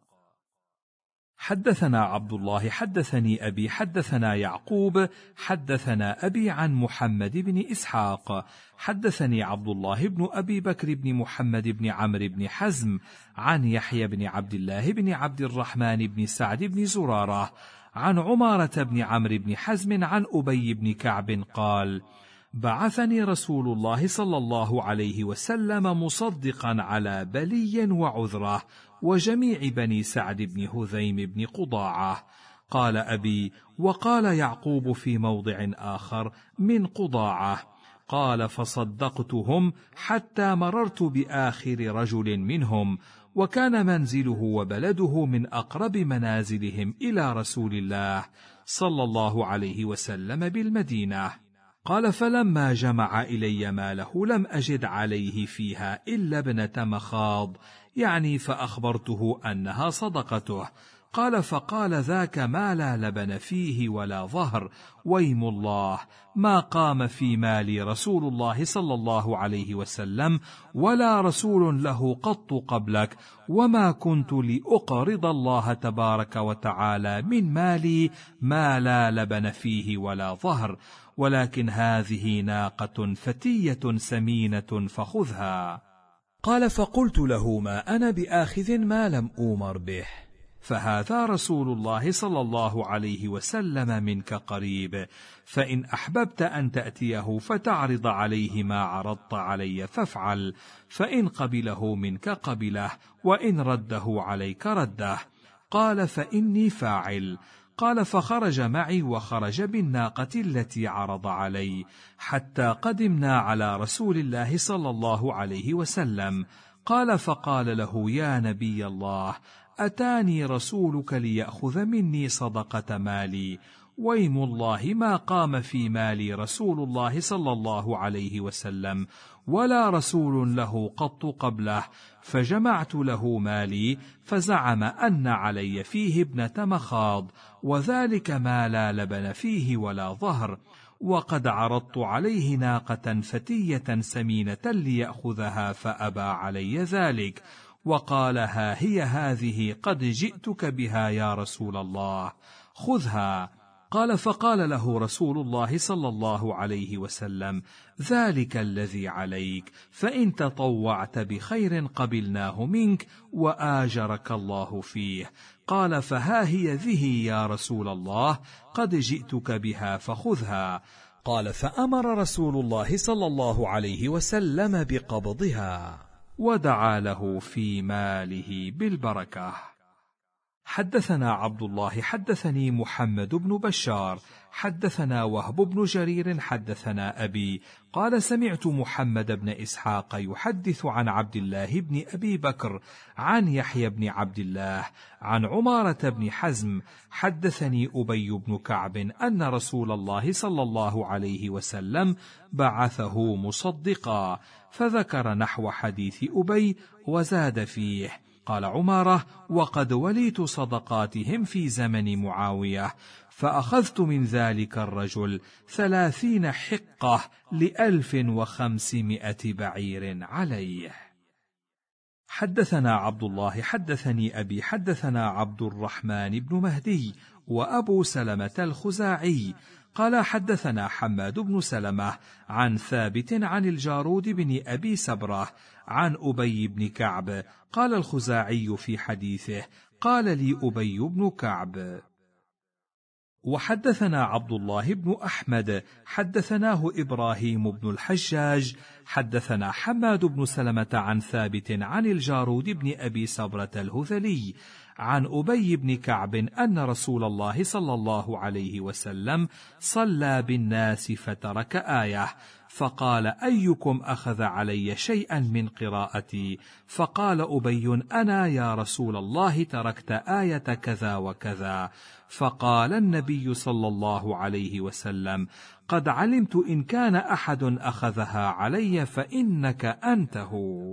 حدثنا عبد الله حدثني أبي حدثنا يعقوب حدثنا أبي عن محمد بن إسحاق حدثني عبد الله بن أبي بكر بن محمد بن عمرو بن حزم عن يحيى بن عبد الله بن عبد الرحمن بن سعد بن زرارة عن عمارة بن عمرو بن حزم عن أبي بن كعب قال: بعثني رسول الله صلى الله عليه وسلم مصدقا على بلي وعذرة وجميع بني سعد بن هذيم بن قضاعة. قال أبي: وقال يعقوب في موضع آخر: من قضاعة. قال: فصدقتهم حتى مررت بآخر رجل منهم، وكان منزله وبلده من أقرب منازلهم إلى رسول الله صلى الله عليه وسلم بالمدينة. قال: فلما جمع إلي ماله لم أجد عليه فيها إلا ابنة مخاض، يعني فأخبرته أنها صدقته. قال: فقال: ذاك ما لا لبن فيه ولا ظهر، ويم الله ما قام في مالي رسول الله صلى الله عليه وسلم ولا رسول له قط قبلك، وما كنت لأقرض الله تبارك وتعالى من مالي ما لا لبن فيه ولا ظهر، ولكن هذه ناقة فتية سمينة فخذها. قال: فقلت له: ما أنا بآخذ ما لم أومر به، فهذا رسول الله صلى الله عليه وسلم منك قريب، فإن أحببت أن تأتيه فتعرض عليه ما عرضت علي فافعل، فإن قبله منك قبله، وإن رده عليك رده. قال: فإني فاعل. قال: فخرج معي وخرج بالناقة التي عرض علي حتى قدمنا على رسول الله صلى الله عليه وسلم. قال: فقال له: يا نبي الله، أتاني رسولك ليأخذ مني صدقة مالي، ويم الله ما قام في مالي رسول الله صلى الله عليه وسلم ولا رسول له قط قبله، فجمعت له مالي، فزعم أن علي فيه ابنة مخاض، وذلك ما لا لبن فيه ولا ظهر، وقد عرضت عليه ناقة فتية سمينة ليأخذها فأبى علي ذلك، وقال: ها هي هذه قد جئتك بها يا رسول الله، خذها. قال: فقال له رسول الله صلى الله عليه وسلم: ذلك الذي عليك، فإن تطوعت بخير قبلناه منك وآجرك الله فيه. قال: فها هي ذه يا رسول الله، قد جئتك بها فخذها. قال: فأمر رسول الله صلى الله عليه وسلم بقبضها، ودعا له في ماله بالبركة. حدثنا عبد الله حدثني محمد بن بشار حدثنا وهب بن جرير حدثنا أبي قال: سمعت محمد بن إسحاق يحدث عن عبد الله بن أبي بكر عن يحيى بن عبد الله عن عمارة بن حزم حدثني أبي بن كعب أن رسول الله صلى الله عليه وسلم بعثه مصدقا، فذكر نحو حديث أبي وزاد فيه. قال عمارة: وقد وليت صدقاتهم في زمن معاوية، فأخذت من ذلك الرجل ثلاثين حقة لألف وخمسمائة بعير عليه. حدثنا عبد الله حدثني أبي حدثنا عبد الرحمن بن مهدي وأبو سلمة الخزاعي قال: حدثنا حماد بن سلمة عن ثابت عن الجارود بن أبي سبرة عن أبي بن كعب قال الخزاعي في حديثه: قال لي أبي بن كعب. وحدثنا عبد الله بن أحمد حدثناه إبراهيم بن الحجاج حدثنا حماد بن سلمة عن ثابت عن الجارود بن أبي سبرة الهذلي عن أبي بن كعب أن رسول الله صلى الله عليه وسلم صلى بالناس فترك آية، فقال: أيكم أخذ علي شيئا من قراءتي؟ فقال أبي: أنا يا رسول الله، تركت آية كذا وكذا. فقال النبي صلى الله عليه وسلم: قد علمت إن كان أحد أخذها علي فإنك أنته.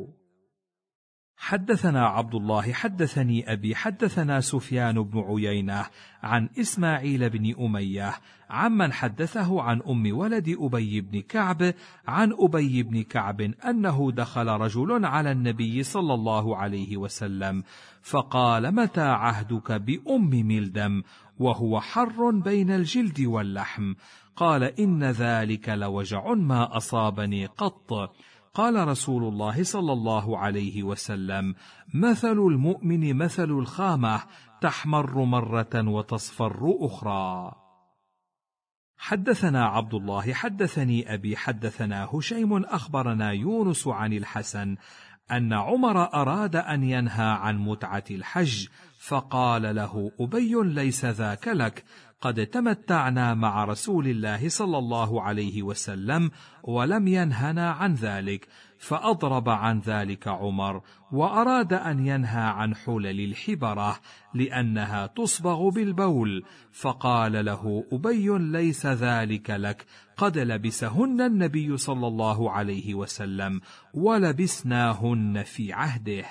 حدثنا عبد الله حدثني أبي حدثنا سفيان بن عيينة عن إسماعيل بن أمية عمن حدثه عن أم ولد أبي بن كعب عن أبي بن كعب أنه دخل رجل على النبي صلى الله عليه وسلم فقال: متى عهدك بأم ملدم وهو حر بين الجلد واللحم؟ قال: إن ذلك لوجع ما أصابني قط. قال رسول الله صلى الله عليه وسلم: مثل المؤمن مثل الخامة، تحمر مرة وتصفر أخرى. حدثنا عبد الله حدثني أبي حدثنا هشيم أخبرنا يونس عن الحسن أن عمر أراد أن ينهى عن متعة الحج، فقال له أبي: ليس ذاك لك، قد تمتعنا مع رسول الله صلى الله عليه وسلم ولم ينهنا عن ذلك. فأضرب عن ذلك عمر، وأراد أن ينهى عن حلل الحبرة لأنها تصبغ بالبول، فقال له أبي: ليس ذلك لك، قد لبسهن النبي صلى الله عليه وسلم ولبسناهن في عهده.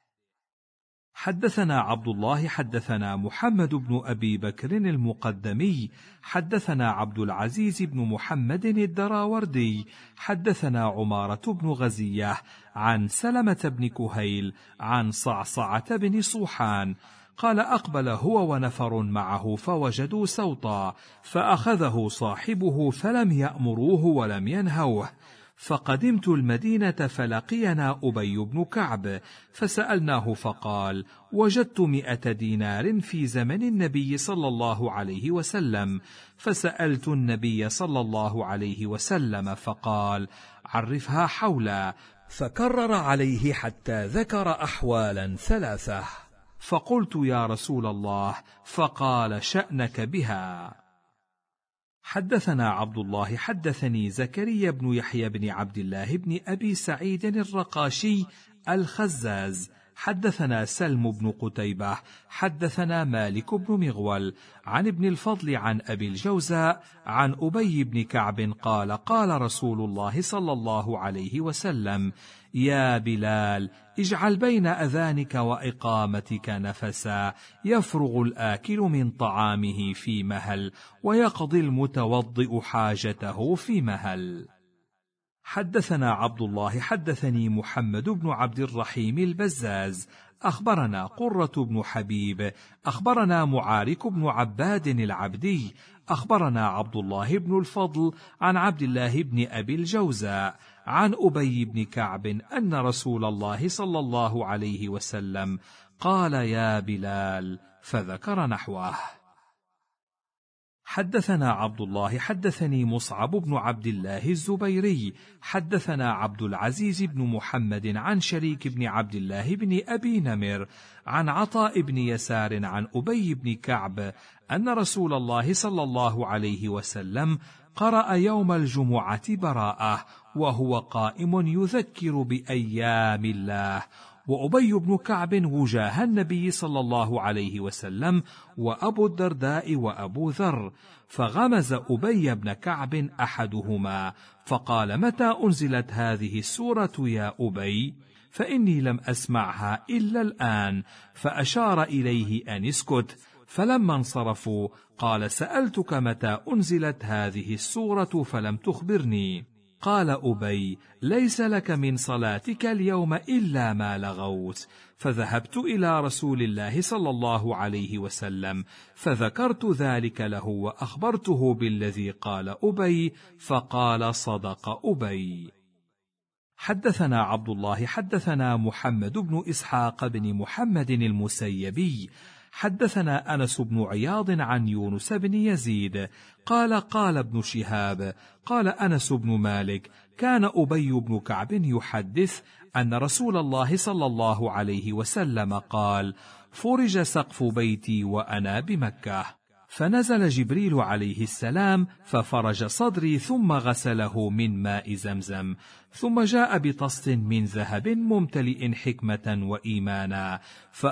حدثنا عبد الله حدثنا محمد بن أبي بكر المقدمي حدثنا عبد العزيز بن محمد الدراوردي حدثنا عمارة بن غزية عن سلمة بن كهيل عن صعصعة بن صوحان قال: أقبل هو ونفر معه فوجدوا سوطا، فأخذه صاحبه فلم يأمروه ولم ينهوه. فقدمت المدينة فلقينا أبي بن كعب فسألناه فقال: وجدت مئة دينار في زمن النبي صلى الله عليه وسلم. فسألت النبي صلى الله عليه وسلم فقال: عرفها حولا. فكرر عليه حتى ذكر أحوالا ثلاثة، فقلت: يا رسول الله. فقال: شأنك بها. حدثنا عبد الله حدثني زكريا بن يحيى بن عبد الله بن أبي سعيد الرقاشي الخزاز حدثنا سلم بن قتيبة حدثنا مالك بن مغول عن ابن الفضل عن أبي الجوزاء عن أبي بن كعب قال قال رسول الله صلى الله عليه وسلم: يا بلال، اجعل بين أذانك وإقامتك نفسا، يفرغ الآكل من طعامه في مهل، ويقضي المتوضئ حاجته في مهل. حدثنا عبد الله حدثني محمد بن عبد الرحيم البزاز أخبرنا قرة بن حبيب أخبرنا معارك بن عباد العبدي أخبرنا عبد الله بن الفضل عن عبد الله بن أبي الجوزاء عن أبي بن كعب أن رسول الله صلى الله عليه وسلم قال: يا بلال، فذكر نحوه. حدثنا عبد الله حدثني مصعب بن عبد الله الزبيري حدثنا عبد العزيز بن محمد عن شريك بن عبد الله بن أبي نمر عن عطاء بن يسار عن أبي بن كعب أن رسول الله صلى الله عليه وسلم قرأ يوم الجمعة براءة وهو قائم يذكر بأيام الله، وأبي بن كعب وجاه النبي صلى الله عليه وسلم وأبو الدرداء وأبو ذر، فغمز أبي بن كعب أحدهما فقال: متى أنزلت هذه السورة يا أبي؟ فإني لم أسمعها إلا الآن، فأشار إليه أن اسكت. فلما انصرفوا قال: سألتك متى أنزلت هذه السورة فلم تخبرني. قال أبي: ليس لك من صلاتك اليوم إلا ما لغوت. فذهبت إلى رسول الله صلى الله عليه وسلم فذكرت ذلك له وأخبرته بالذي قال أبي، فقال: صدق أبي. حدثنا عبد الله حدثنا محمد بن إسحاق بن محمد المسيبي حدثنا أنس بن عياض عن يونس بن يزيد قال: قال ابن شهاب قال أنس بن مالك: كان أبي بن كعب يحدث أن رسول الله صلى الله عليه وسلم قال: فرج سقف بيتي وأنا بمكة، فنزل جبريل عليه السلام ففرج صدري ثم غسله من ماء زمزم، ثم جاء بطست من ذهب ممتلئ حكمة وإيمانا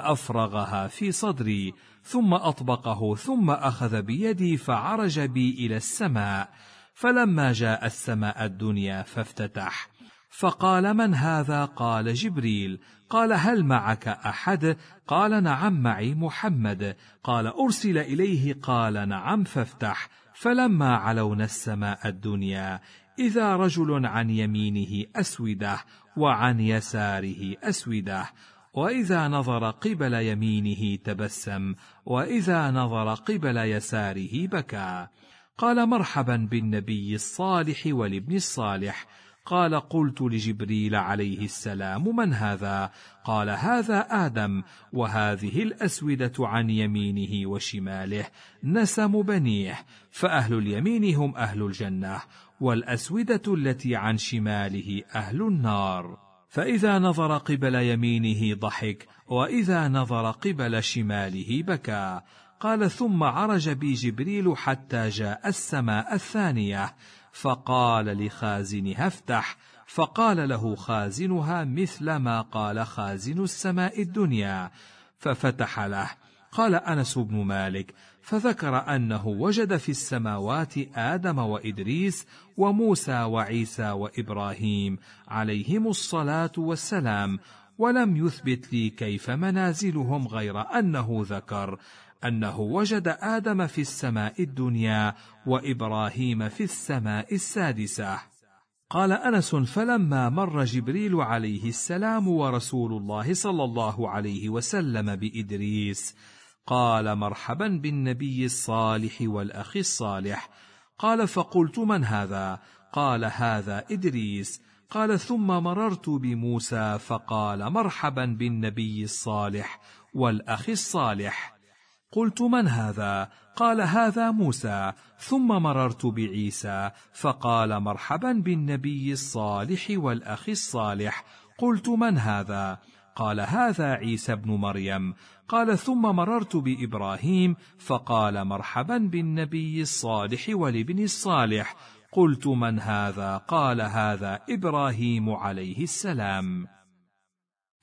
فأفرغها في صدري، ثم أطبقه ثم أخذ بيدي فعرج بي إلى السماء، فلما جاء السماء الدنيا فافتتح، فقال: من هذا؟ قال: جبريل. قال: هل معك أحد؟ قال: نعم، معي محمد. قال: أرسل إليه؟ قال: نعم، فافتح. فلما علونا السماء الدنيا إذا رجل عن يمينه أسودة وعن يساره أسودة، وإذا نظر قبل يمينه تبسم وإذا نظر قبل يساره بكى. قال: مرحبا بالنبي الصالح والابن الصالح. قال: قلت لجبريل عليه السلام: من هذا؟ قال: هذا آدم، وهذه الأسودة عن يمينه وشماله نسم بنيه، فأهل اليمين هم أهل الجنة، والأسودة التي عن شماله أهل النار. فإذا نظر قبل يمينه ضحك، وإذا نظر قبل شماله بكى. قال: ثم عرج بي جبريل حتى جاء السماء الثانية، فقال لخازنها: افتح. فقال له خازنها مثل ما قال خازن السماء الدنيا، ففتح له. قال أنس بن مالك: فذكر أنه وجد في السماوات آدم وإدريس وموسى وعيسى وإبراهيم عليهم الصلاة والسلام، ولم يثبت لي كيف منازلهم، غير أنه ذكر أنه وجد آدم في السماء الدنيا وإبراهيم في السماء السادسة. قال أنس: فلما مر جبريل عليه السلام ورسول الله صلى الله عليه وسلم بإدريس قال: مرحبا بالنبي الصالح والأخ الصالح. قال: فقلت: من هذا؟ قال: هذا إدريس. قال: ثم مررت بموسى فقال: مرحبا بالنبي الصالح والأخ الصالح. قلت: من هذا؟ قال: هذا موسى. ثم مررت بعيسى فقال: مرحبا بالنبي الصالح والأخ الصالح. قلت: من هذا؟ قال: هذا عيسى بن مريم. قال: ثم مررت بإبراهيم فقال: مرحبا بالنبي الصالح والابن الصالح. قلت: من هذا؟ قال: هذا إبراهيم عليه السلام.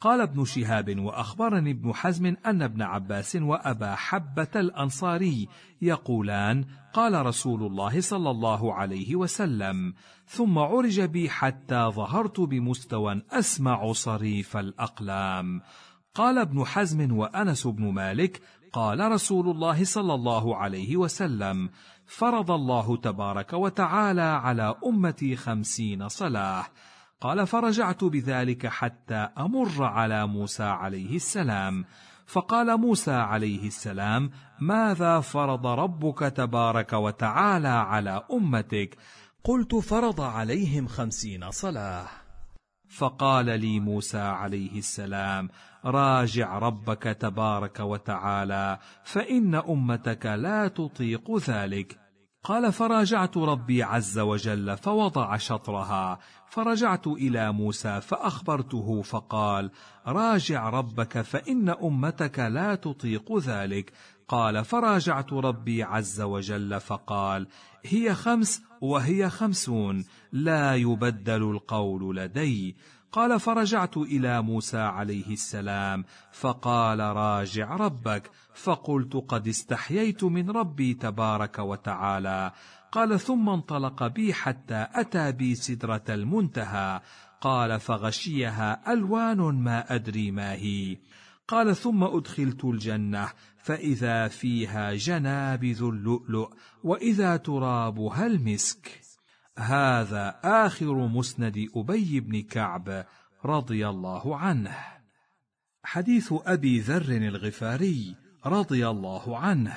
قال ابن شهاب: وأخبرني ابن حزم أن ابن عباس وأبا حبة الأنصاري يقولان: قال رسول الله صلى الله عليه وسلم: ثم عرج بي حتى ظهرت بمستوى أسمع صريف الأقلام. قال ابن حزم وأنس بن مالك: قال رسول الله صلى الله عليه وسلم: فرض الله تبارك وتعالى على أمتي خمسين صلاة. قال: فرجعت بذلك حتى أمر على موسى عليه السلام، فقال موسى عليه السلام: ماذا فرض ربك تبارك وتعالى على أمتك؟ قلت: فرض عليهم خمسين صلاة. فقال لي موسى عليه السلام: راجع ربك تبارك وتعالى، فإن أمتك لا تطيق ذلك. قال: فراجعت ربي عز وجل فوضع شطرها، فرجعت إلى موسى فأخبرته فقال: راجع ربك فإن أمتك لا تطيق ذلك. قال: فراجعت ربي عز وجل فقال: هي خمس وهي خمسون، لا يبدل القول لدي. قال: فرجعت إلى موسى عليه السلام فقال: راجع ربك. فقلت: قد استحييت من ربي تبارك وتعالى. قال: ثم انطلق بي حتى أتى بي سدرة المنتهى. قال: فغشيها ألوان ما أدري ما هي. قال: ثم أدخلت الجنة فإذا فيها جنابذ اللؤلؤ وإذا ترابها المسك. هذا آخر مسند أبي بن كعب رضي الله عنه. حديث أبي ذر الغفاري رضي الله عنه: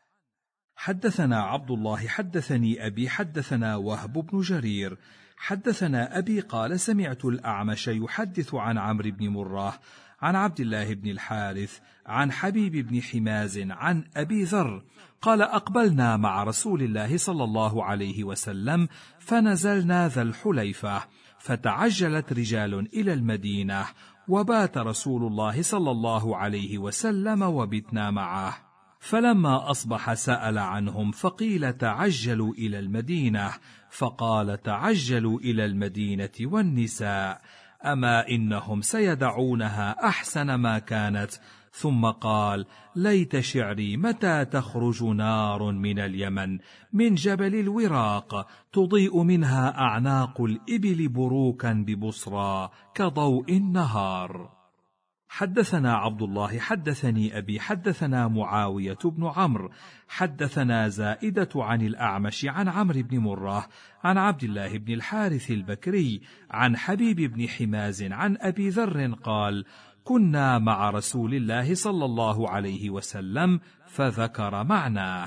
حدثنا عبد الله حدثني أبي حدثنا وهب بن جرير حدثنا أبي قال: سمعت الأعمش يحدث عن عمرو بن مرة عن عبد الله بن الحارث عن حبيب بن حماز عن أبي ذر قال: أقبلنا مع رسول الله صلى الله عليه وسلم فنزلنا ذا الحليفة، فتعجلت رجال إلى المدينة، وبات رسول الله صلى الله عليه وسلم وبتنا معه. فلما أصبح سأل عنهم فقيل: تعجلوا إلى المدينة. فقال: تعجلوا إلى المدينة والنساء، أما إنهم سيدعونها أحسن ما كانت. ثم قال: ليت شعري متى تخرج نار من اليمن من جبل الوراق تضيء منها أعناق الإبل بروكا ببصرى كضوء النهار. حدثنا عبد الله حدثني أبي حدثنا معاوية بن عمرو حدثنا زائدة عن الأعمش عن عمرو بن مرة عن عبد الله بن الحارث البكري عن حبيب بن حماز عن أبي ذر قال: كنا مع رسول الله صلى الله عليه وسلم، فذكر معناه.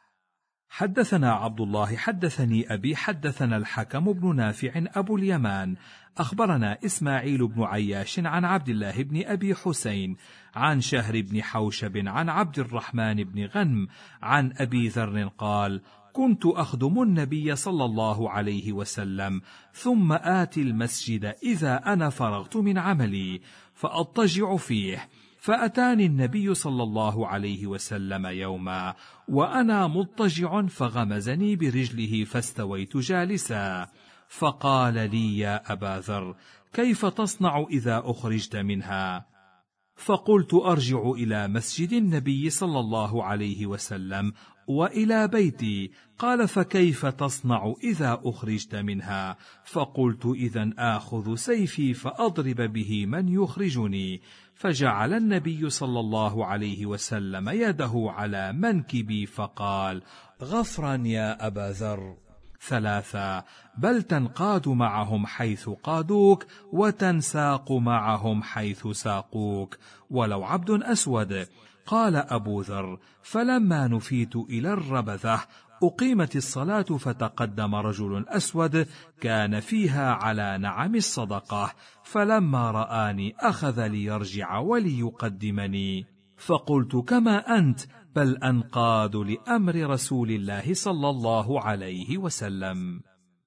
حدثنا عبد الله حدثني أبي حدثنا الحكم بن نافع أبو اليمان أخبرنا إسماعيل بن عياش عن عبد الله بن أبي حسين عن شهر بن حوشب عن عبد الرحمن بن غنم عن أبي ذر قال: كنت أخدم النبي صلى الله عليه وسلم، ثم آتي المسجد إذا أنا فرغت من عملي فأضطجع فيه، فأتاني النبي صلى الله عليه وسلم يوما وأنا مضطجع فغمزني برجله فاستويت جالسا، فقال لي: يا أبا ذر، كيف تصنع إذا أخرجت منها؟ فقلت: أرجع إلى مسجد النبي صلى الله عليه وسلم وإلى بيتي. قال: فكيف تصنع إذا أخرجت منها؟ فقلت: إذن آخذ سيفي فأضرب به من يخرجني. فجعل النبي صلى الله عليه وسلم يده على منكبي فقال: غفرا يا أبا ذر ثلاثا، بل تنقاد معهم حيث قادوك وتنساق معهم حيث ساقوك، ولو عبد أسود. قال أبو ذر: فلما نفيت إلى الربذة أقيمت الصلاة، فتقدم رجل أسود كان فيها على نعم الصدقة، فلما رآني أخذ ليرجع وليقدمني، فقلت: كما أنت، بل أنقاد لأمر رسول الله صلى الله عليه وسلم.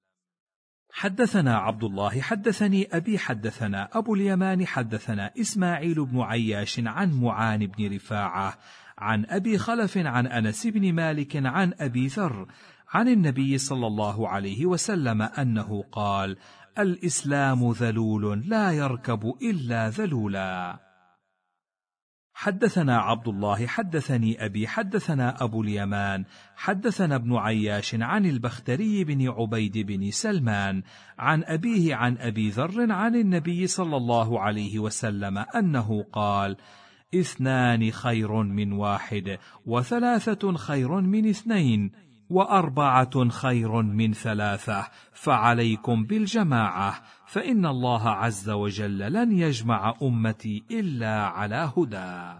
حدثنا عبد الله حدثني أبي حدثنا أبو اليمان حدثنا إسماعيل بن عياش عن معان بن رفاعة عن أبي خلف عن أنس بن مالك عن أبي ذر عن النبي صلى الله عليه وسلم أنه قال: الإسلام ذلول لا يركب إلا ذلولا. حدثنا عبد الله حدثني أبي حدثنا أبو اليمان حدثنا ابن عياش عن البختري بن عبيد بن سلمان عن أبيه عن أبي ذر عن النبي صلى الله عليه وسلم أنه قال: اثنان خير من واحد، وثلاثة خير من اثنين، وأربعة خير من ثلاثة، فعليكم بالجماعة، فإن الله عز وجل لن يجمع أمتي إلا على هدى.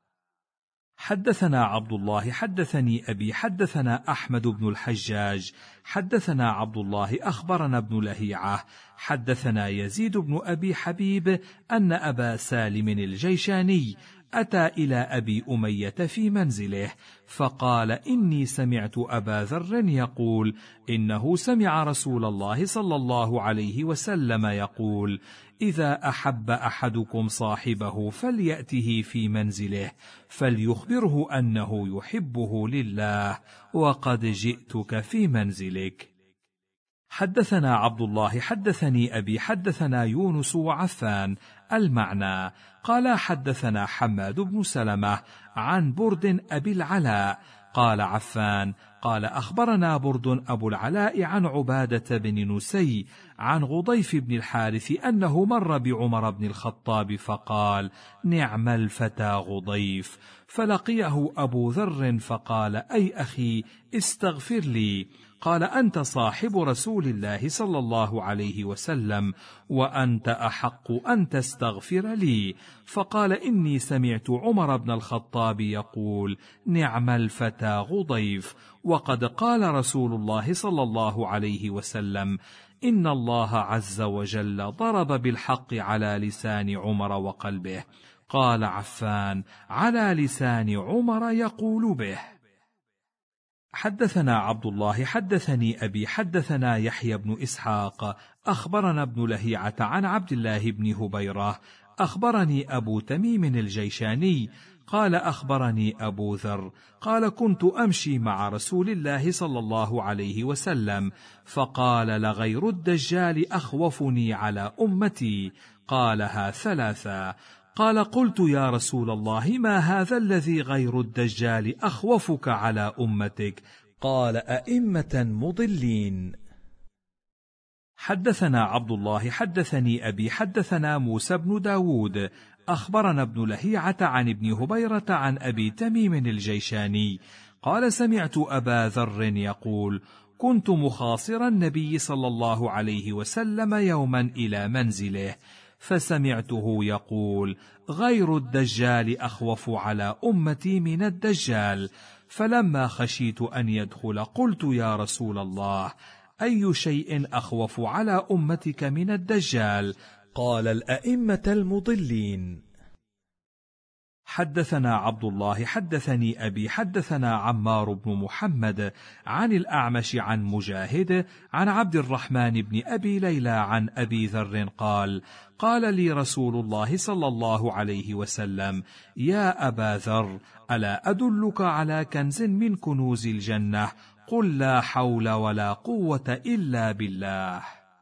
حدثنا عبد الله حدثني أبي حدثنا أحمد بن الحجاج حدثنا عبد الله أخبرنا ابن لهيعة حدثنا يزيد بن أبي حبيب أن أبا سالم الجيشاني أتى إلى أبي أمية في منزله فقال: إني سمعت أبا ذر يقول إنه سمع رسول الله صلى الله عليه وسلم يقول: إذا أحب أحدكم صاحبه فليأته في منزله فليخبره أنه يحبه لله، وقد جئتك في منزلك. حدثنا عبد الله حدثني أبي حدثنا يونس وعفان المعنى قال: حدثنا حماد بن سلمة عن برد أبي العلاء قال عفان قال: أخبرنا برد أبو العلاء عن عبادة بن نسي عن غضيف بن الحارث أنه مر بعمر بن الخطاب فقال: نعم الفتى غضيف. فلقيه أبو ذر فقال: أي أخي استغفر لي. قال: أنت صاحب رسول الله صلى الله عليه وسلم، وأنت أحق أن تستغفر لي. فقال: إني سمعت عمر بن الخطاب يقول: نعم الفتى غضيف. وقد قال رسول الله صلى الله عليه وسلم: إن الله عز وجل ضرب بالحق على لسان عمر وقلبه. قال عفان: على لسان عمر يقول به. حدثنا عبد الله حدثني أبي حدثنا يحيى بن إسحاق أخبرنا ابن لهيعة عن عبد الله بن هبيرة أخبرني أبو تميم الجيشاني قال: أخبرني أبو ذر قال: كنت أمشي مع رسول الله صلى الله عليه وسلم فقال: لغير الدجال أخوفني على أمتي. قالها ثلاثة. قال: قلت: يا رسول الله، ما هذا الذي غير الدجال أخوفك على أمتك؟ قال: أئمة مضلين. حدثنا عبد الله حدثني أبي حدثنا موسى بن داود أخبرنا ابن لهيعة عن ابن هبيرة عن أبي تميم الجيشاني قال: سمعت أبا ذر يقول: كنت مخاصر النبي صلى الله عليه وسلم يوما إلى منزله فسمعته يقول: غير الدجال أخوف على أمتي من الدجال. فلما خشيت أن يدخل قلت: يا رسول الله، أي شيء أخوف على أمتك من الدجال؟ قال: الأئمة المضلين. حدثنا عبد الله حدثني أبي حدثنا عمار بن محمد عن الأعمش عن مجاهد عن عبد الرحمن بن أبي ليلى عن أبي ذر قال: قال لي رسول الله صلى الله عليه وسلم: يا أبا ذر، ألا أدلك على كنز من كنوز الجنة؟ قل: لا حول ولا قوة إلا بالله.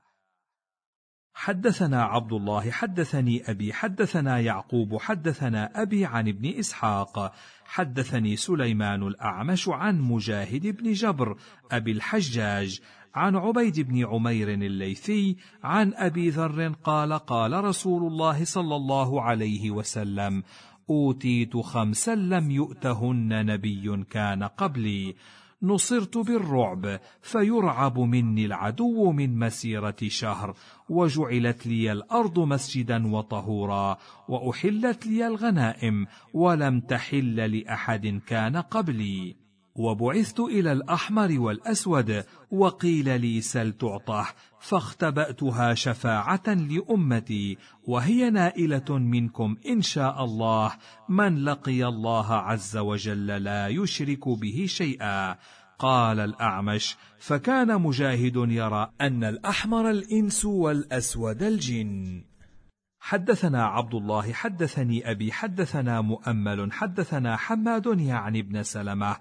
حدثنا عبد الله حدثني أبي حدثنا يعقوب حدثنا أبي عن ابن إسحاق حدثني سليمان الأعمش عن مجاهد بن جبر أبي الحجاج عن عبيد بن عمير الليثي عن أبي ذر قال: قال رسول الله صلى الله عليه وسلم: أوتيت خمسا لم يؤتهن نبي كان قبلي: نصرت بالرعب فيرعب مني العدو من مسيرة شهر، وجعلت لي الأرض مسجدا وطهورا، وأحلت لي الغنائم ولم تحل لأحد كان قبلي، وبعثت إلى الأحمر والأسود وقيل لي سل تعطه، فاختبأتها شفاعة لأمتي، وهي نائلة منكم إن شاء الله، من لقي الله عز وجل لا يشرك به شيئا. قال الأعمش: فكان مجاهد يرى أن الأحمر الإنس والأسود الجن. حدثنا عبد الله حدثني أبي حدثنا مؤمل حدثنا حماد يعني ابن سلمة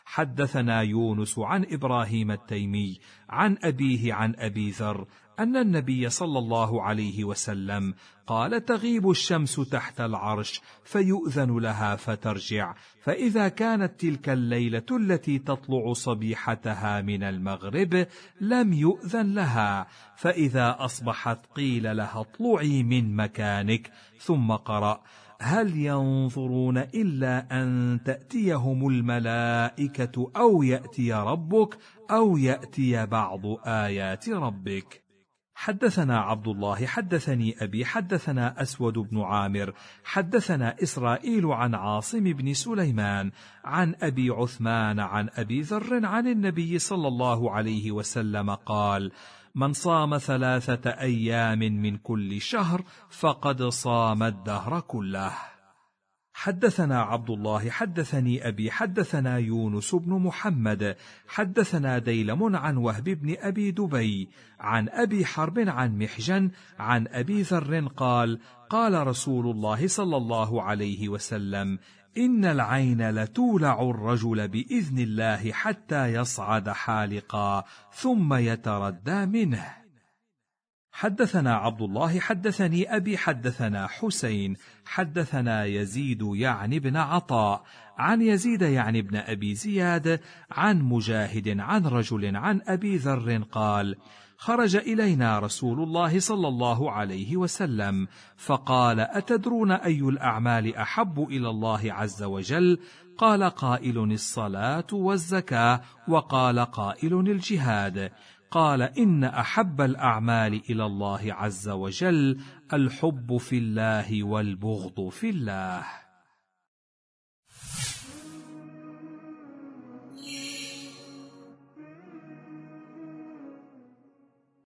حدثنا يونس عن إبراهيم التيمي عن أبيه عن أبي ذر أن النبي صلى الله عليه وسلم قال: تغيب الشمس تحت العرش فيؤذن لها فترجع، فإذا كانت تلك الليلة التي تطلع صبيحتها من المغرب لم يؤذن لها، فإذا أصبحت قيل لها اطلعي من مكانك. ثم قرأ: هل ينظرون إلا أن تأتيهم الملائكة أو يأتي ربك أو يأتي بعض آيات ربك. حدثنا عبد الله حدثني أبي حدثنا أسود بن عامر حدثنا إسرائيل عن عاصم بن سليمان عن أبي عثمان عن أبي ذر عن النبي صلى الله عليه وسلم قال: من صام ثلاثة أيام من كل شهر فقد صام الدهر كله. حدثنا عبد الله حدثني أبي حدثنا يونس بن محمد حدثنا ديلم عن وهب بن أبي دبي عن أبي حرب عن محجن عن أبي ذر قال: قال رسول الله صلى الله عليه وسلم: إن العين لتولع الرجل بإذن الله حتى يصعد حالقا ثم يتردى منه. حدثنا عبد الله حدثني أبي حدثنا حسين حدثنا يزيد يعني بن عطاء عن يزيد يعني بن أبي زياد عن مجاهد عن رجل عن أبي ذر قال: خرج إلينا رسول الله صلى الله عليه وسلم فقال: أتدرون أي الأعمال أحب إلى الله عز وجل؟ قال قائل: الصلاة والزكاة، وقال قائل: الجهاد. قال: إن أحب الأعمال إلى الله عز وجل الحب في الله والبغض في الله.